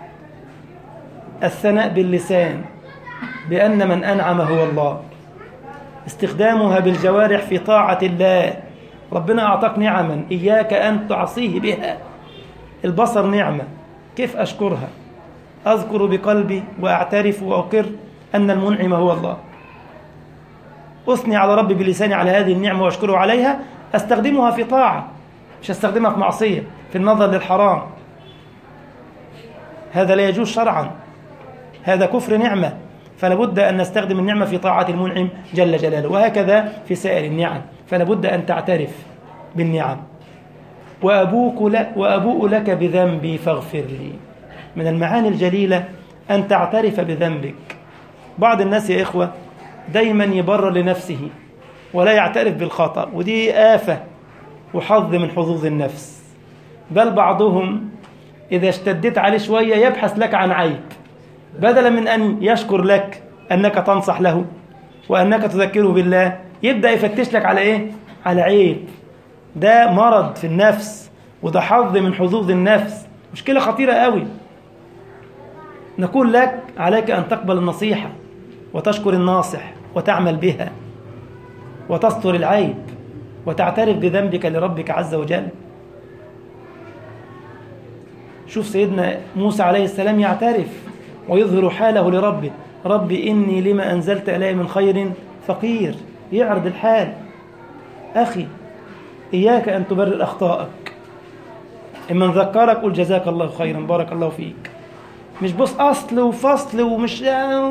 الثناء باللسان بأن من أنعم هو الله، استخدامها بالجوارح في طاعة الله. ربنا أعطاك نعما إياك أن تعصيه بها. البصر نعمة، كيف أشكرها؟ أذكر بقلبي وأعترف وأقر أن المنعم هو الله، أثني على ربي بلساني على هذه النعمة وأشكره عليها، أستخدمها في طاعة، مش أستخدمها في معصية، في النظر للحرام. هذا لا يجوز شرعا، هذا كفر نعمة. فلا بد أن نستخدم النعمة في طاعة المنعم جل جلاله، وهكذا في سائر النعم. فلا بد أن تعترف بالنعم. وأبوء لك بذنبي فاغفر لي. من المعاني الجليلة أن تعترف بذنبك. بعض الناس يا إخوة دايما يبرر لنفسه ولا يعترف بالخطأ، ودي آفة وحظ من حظوظ النفس. بل بعضهم إذا اشتدت عليه شوية يبحث لك عن عيب، بدلا من أن يشكر لك أنك تنصح له وأنك تذكره بالله، يبدأ يفتش لك على إيه؟ على عيب. ده مرض في النفس، وده حظ من حظوظ النفس، مشكلة خطيرة قوي. نقول لك عليك أن تقبل النصيحة وتشكر الناصح وتعمل بها وتستر العيب وتعترف بذنبك لربك عز وجل. شوف سيدنا موسى عليه السلام يعترف ويظهر حاله لربه: ربي إني لما أنزلت إلي من خير فقير. يعرض الحال. أخي إياك أن تبرر أخطائك، إما ذكرك قل جزاك الله خيرا بارك الله فيك، مش بص أصل وفصل ومش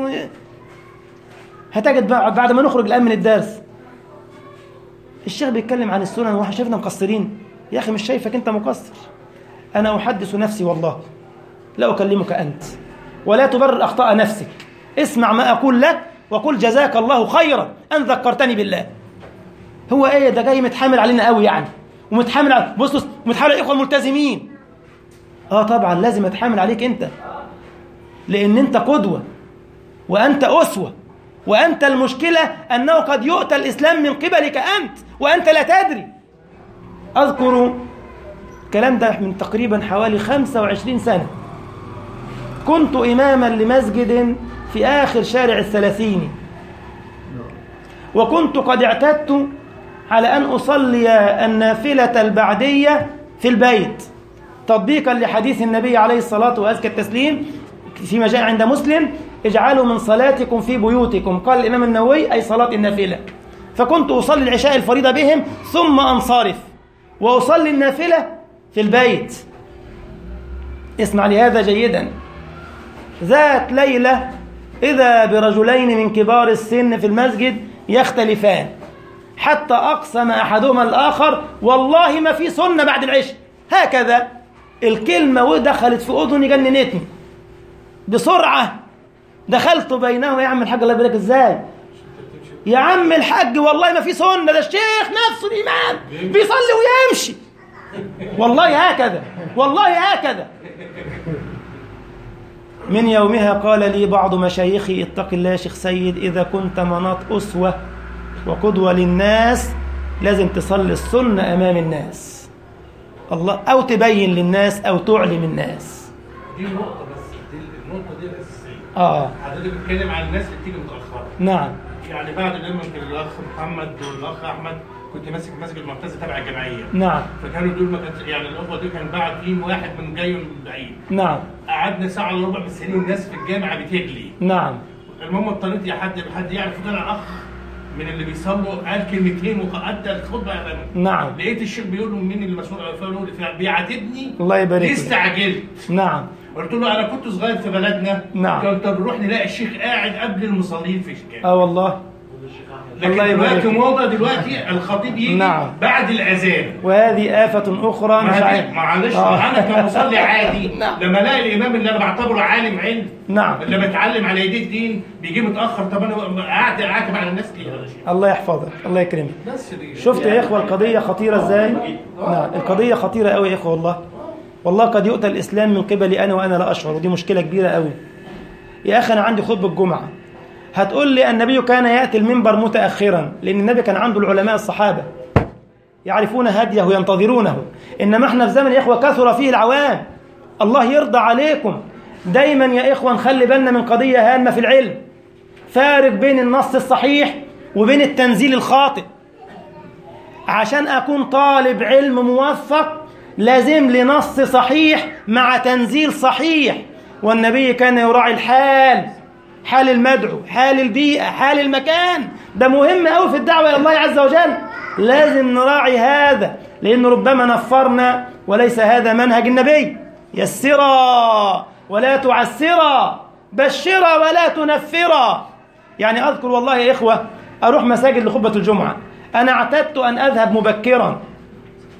هتجد بعد ما نخرج الآن من الدرس الشيخ بيتكلم عن السنن واحنا شايفنا مقصرين. يا أخي مش شايفك أنت مقصر، أنا أحدث نفسي والله، لا أكلمك أنت، ولا تبرر أخطاء نفسك. اسمع ما أقول لك وقل جزاك الله خيرا أن ذكرتني بالله. هو إيه ده جاي متحامل علينا قوي يعني، ومتحامل على بص متحامل على الإخوة الملتزمين. طبعا لازم أتحامل عليك أنت، لأن أنت قدوة وأنت أسوة، وأنت المشكلة أنه قد يؤتى الإسلام من قبلك أنت وأنت لا تدري. أذكر الكلام ده من تقريبا حوالي 25 سنة. كنت إماما لمسجد في آخر شارع الثلاثيني، وكنت قد اعتدت على أن أصلي النافلة البعدية في البيت تطبيقا لحديث النبي عليه الصلاة وأزكى التسليم فيما جاء عند مسلم: اجعلوا من صلاتكم في بيوتكم. قال الإمام النووي أي صلاة النافلة. فكنت أصلي العشاء الفريضة بهم ثم أنصرف وأصلي النافلة في البيت. اسمع لهذا جيدا. ذات ليلة إذا برجلين من كبار السن في المسجد يختلفان، حتى أقسم أحدهما الآخر: والله ما في سنة بعد العشاء. هكذا الكلمة ودخلت في أذني جننتني. بسرعة دخلت بينهما: يا عم الحاج الله يبارك ازاي؟ يا عم الحاج والله ما في سنة، ده الشيخ نفسه الإمام بيصلي ويمشي. والله هكذا، والله هكذا. من يومها قال لي بعض مشايخي: اتق الله يا شيخ سيد، إذا كنت مناط أسوة وقدوة للناس لازم تصلي السنة أمام الناس، الله، أو تبين للناس أو تعلم الناس. دي نقطة بس، النقطة دي الأساسية. حضرتك بتتكلم عن الناس اللي بتيجي متأخرة. نعم. يعني بعد لما الأخ محمد والأخ أحمد كنت ماسك مسجد المعتزة تبع الجمعية. نعم. فكانوا دول ما كانت يعني الأخوة دول كان بعد فيهم واحد من جاي من بعيد. نعم. قعدنا ساعة إلا ربع مستنيين والناس في الجامعة بتجلي. نعم. المهم اضطريت يا حد يعرف طلع أخ من اللي بيصلوا قال كلمتين وأدى الخطبة. نعم. لقيت الشيخ بيقول له مين اللي مسؤول عن بيعاتبني. الله يبارك فيك. استعجلت. نعم. قلت له انا كنت صغير في بلدنا. نعم. كنت بنروح نلاقي الشيخ قاعد قبل المصلين في الجامع. والله. لكن دلوقتي موضه دلوقتي الخطيب يجي نعم. بعد الاذان، وهذه آفة أخرى. مش عارف. معلش انا كمصلي عادي نعم. لما الاقي الامام اللي انا بعتبره عالم علم، نعم، اللي بتعلم على يديه الدين بيجي متاخر، طب انا قاعد اعاتب على الناس ليه يا شيخ؟ الله يحفظك، الله يكرمك. شفت يا اخوه القضيه خطيره ازاي؟ نعم، القضيه خطيره قوي يا اخوه. والله قد يؤتى الاسلام من قبلي انا وانا لا اشعر، ودي مشكله كبيره قوي. يا اخي انا عندي خطبه الجمعه، هتقول لي النبي كان ياتي المنبر متاخرا، لان النبي كان عنده العلماء الصحابه يعرفون هديه وينتظرونه. انما احنا في زمن يا اخوه كثر فيه العوام. الله يرضى عليكم، دايما يا اخوه نخلي بالنا من قضيه هامه في العلم، فارق بين النص الصحيح وبين التنزيل الخاطئ. عشان اكون طالب علم موفق لازم لي نص صحيح مع تنزيل صحيح. والنبي كان يراعي الحال، حال المدعو، حال البيئة، حال المكان. ده مهم قوي في الدعوة إلى الله عز وجل، لازم نراعي هذا، لأن ربما نفرنا وليس هذا منهج النبي. يسرا ولا تعسرا، بشرا ولا تنفرا. يعني أذكر والله يا إخوة أروح مساجد لخطبة الجمعة، أنا اعتدت أن أذهب مبكرا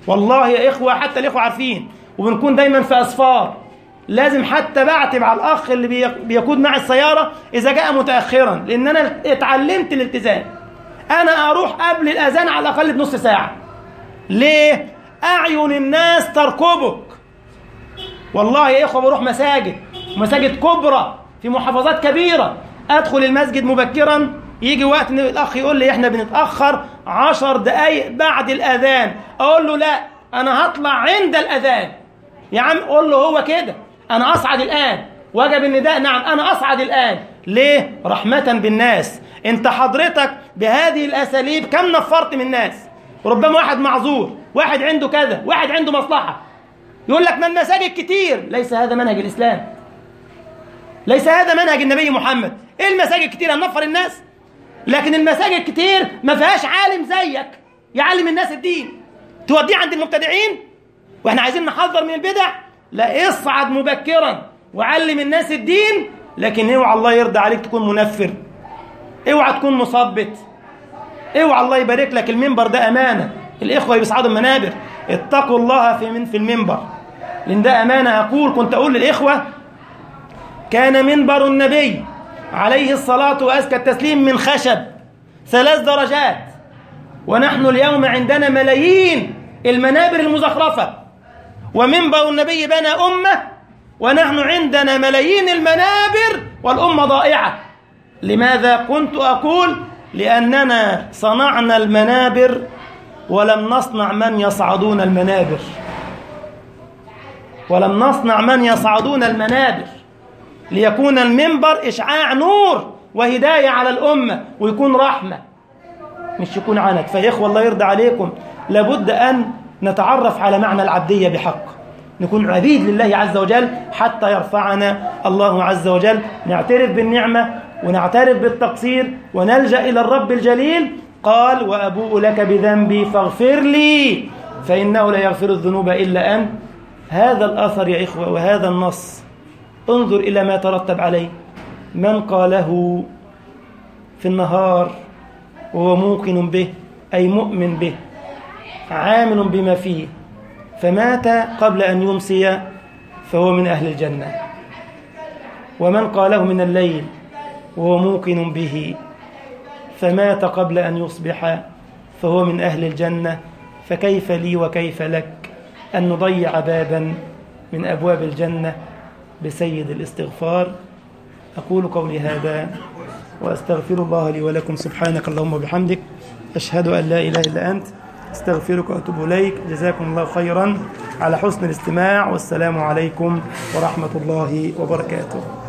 والله يا إخوة حتى الإخوة عارفين، وبنكون دايما في أسفار، لازم حتى بعتب على الأخ اللي بيقود مع السيارة إذا جاء متأخرا، لأن أنا اتعلمت الالتزام. أنا أروح قبل الأذان على الأقل بنص ساعة. ليه؟ أعين الناس تركبك. والله يا إخوة بروح مساجد كبرى في محافظات كبيرة، أدخل المسجد مبكرا، يجي وقت الأخ يقول لي إحنا بنتأخر 10 دقايق بعد الأذان، أقول له لا أنا هطلع عند الأذان. يا عم قول له هو كده، أنا أصعد الآن، وجب النداء نعم أنا أصعد الآن. ليه؟ رحمة بالناس. أنت حضرتك بهذه الأساليب كم نفرت من الناس؟ ربما واحد معذور، واحد عنده كذا، واحد عنده مصلحة، يقول لك ما المساجد كتير. ليس هذا منهج الإسلام، ليس هذا منهج النبي محمد. إيه المساجد كتير؟ هننفر الناس؟ لكن المساجد كتير ما فيهاش عالم زيك يعلم الناس الدين، توديه عند المبتدعين. واحنا عايزين نحذر من البدع. لا، اصعد مبكرا وعلم الناس الدين، لكن اوعى الله يرضى عليك تكون منفر، اوعى تكون مثبط، اوعى الله يبارك لك. المنبر ده امانه، الاخوه بيصعدوا المنابر، اتقوا الله في المنبر، لان ده امانه. كنت اقول للاخوه كان منبر النبي عليه الصلاه وازكى التسليم من خشب 3 درجات، ونحن اليوم عندنا ملايين المنابر المزخرفه، ومنبر النبي بنى امه، ونحن عندنا ملايين المنابر والامه ضائعه. لماذا كنت اقول؟ لاننا صنعنا المنابر ولم نصنع من يصعدون المنابر، ولم نصنع من يصعدون المنابر، ليكون المنبر إشعاع نور وهداية على الأمة، ويكون رحمة مش يكون عنت. فيا إخوة الله يرضى عليكم، لابد أن نتعرف على معنى العبدية بحق، نكون عبيد لله عز وجل حتى يرفعنا الله عز وجل. نعترف بالنعمة ونعترف بالتقصير ونلجأ إلى الرب الجليل. قال وأبوء لك بذنبي فاغفر لي فإنه لا يغفر الذنوب إلا أنت. هذا الأثر يا إخوة وهذا النص انظر إلى ما ترتب عليه. من قاله في النهار وهو موقن به، أي مؤمن به عامل بما فيه، فمات قبل أن يمسي فهو من أهل الجنة. ومن قاله من الليل وهو موقن به فمات قبل أن يصبح فهو من أهل الجنة. فكيف لي وكيف لك أن نضيع بابا من أبواب الجنة بسيد الاستغفار؟ أقول قولي هذا وأستغفر الله لي ولكم. سبحانك اللهم وبحمدك، أشهد أن لا إله إلا أنت، استغفرك وأتوب إليك. جزاكم الله خيرا على حسن الاستماع، والسلام عليكم ورحمة الله وبركاته.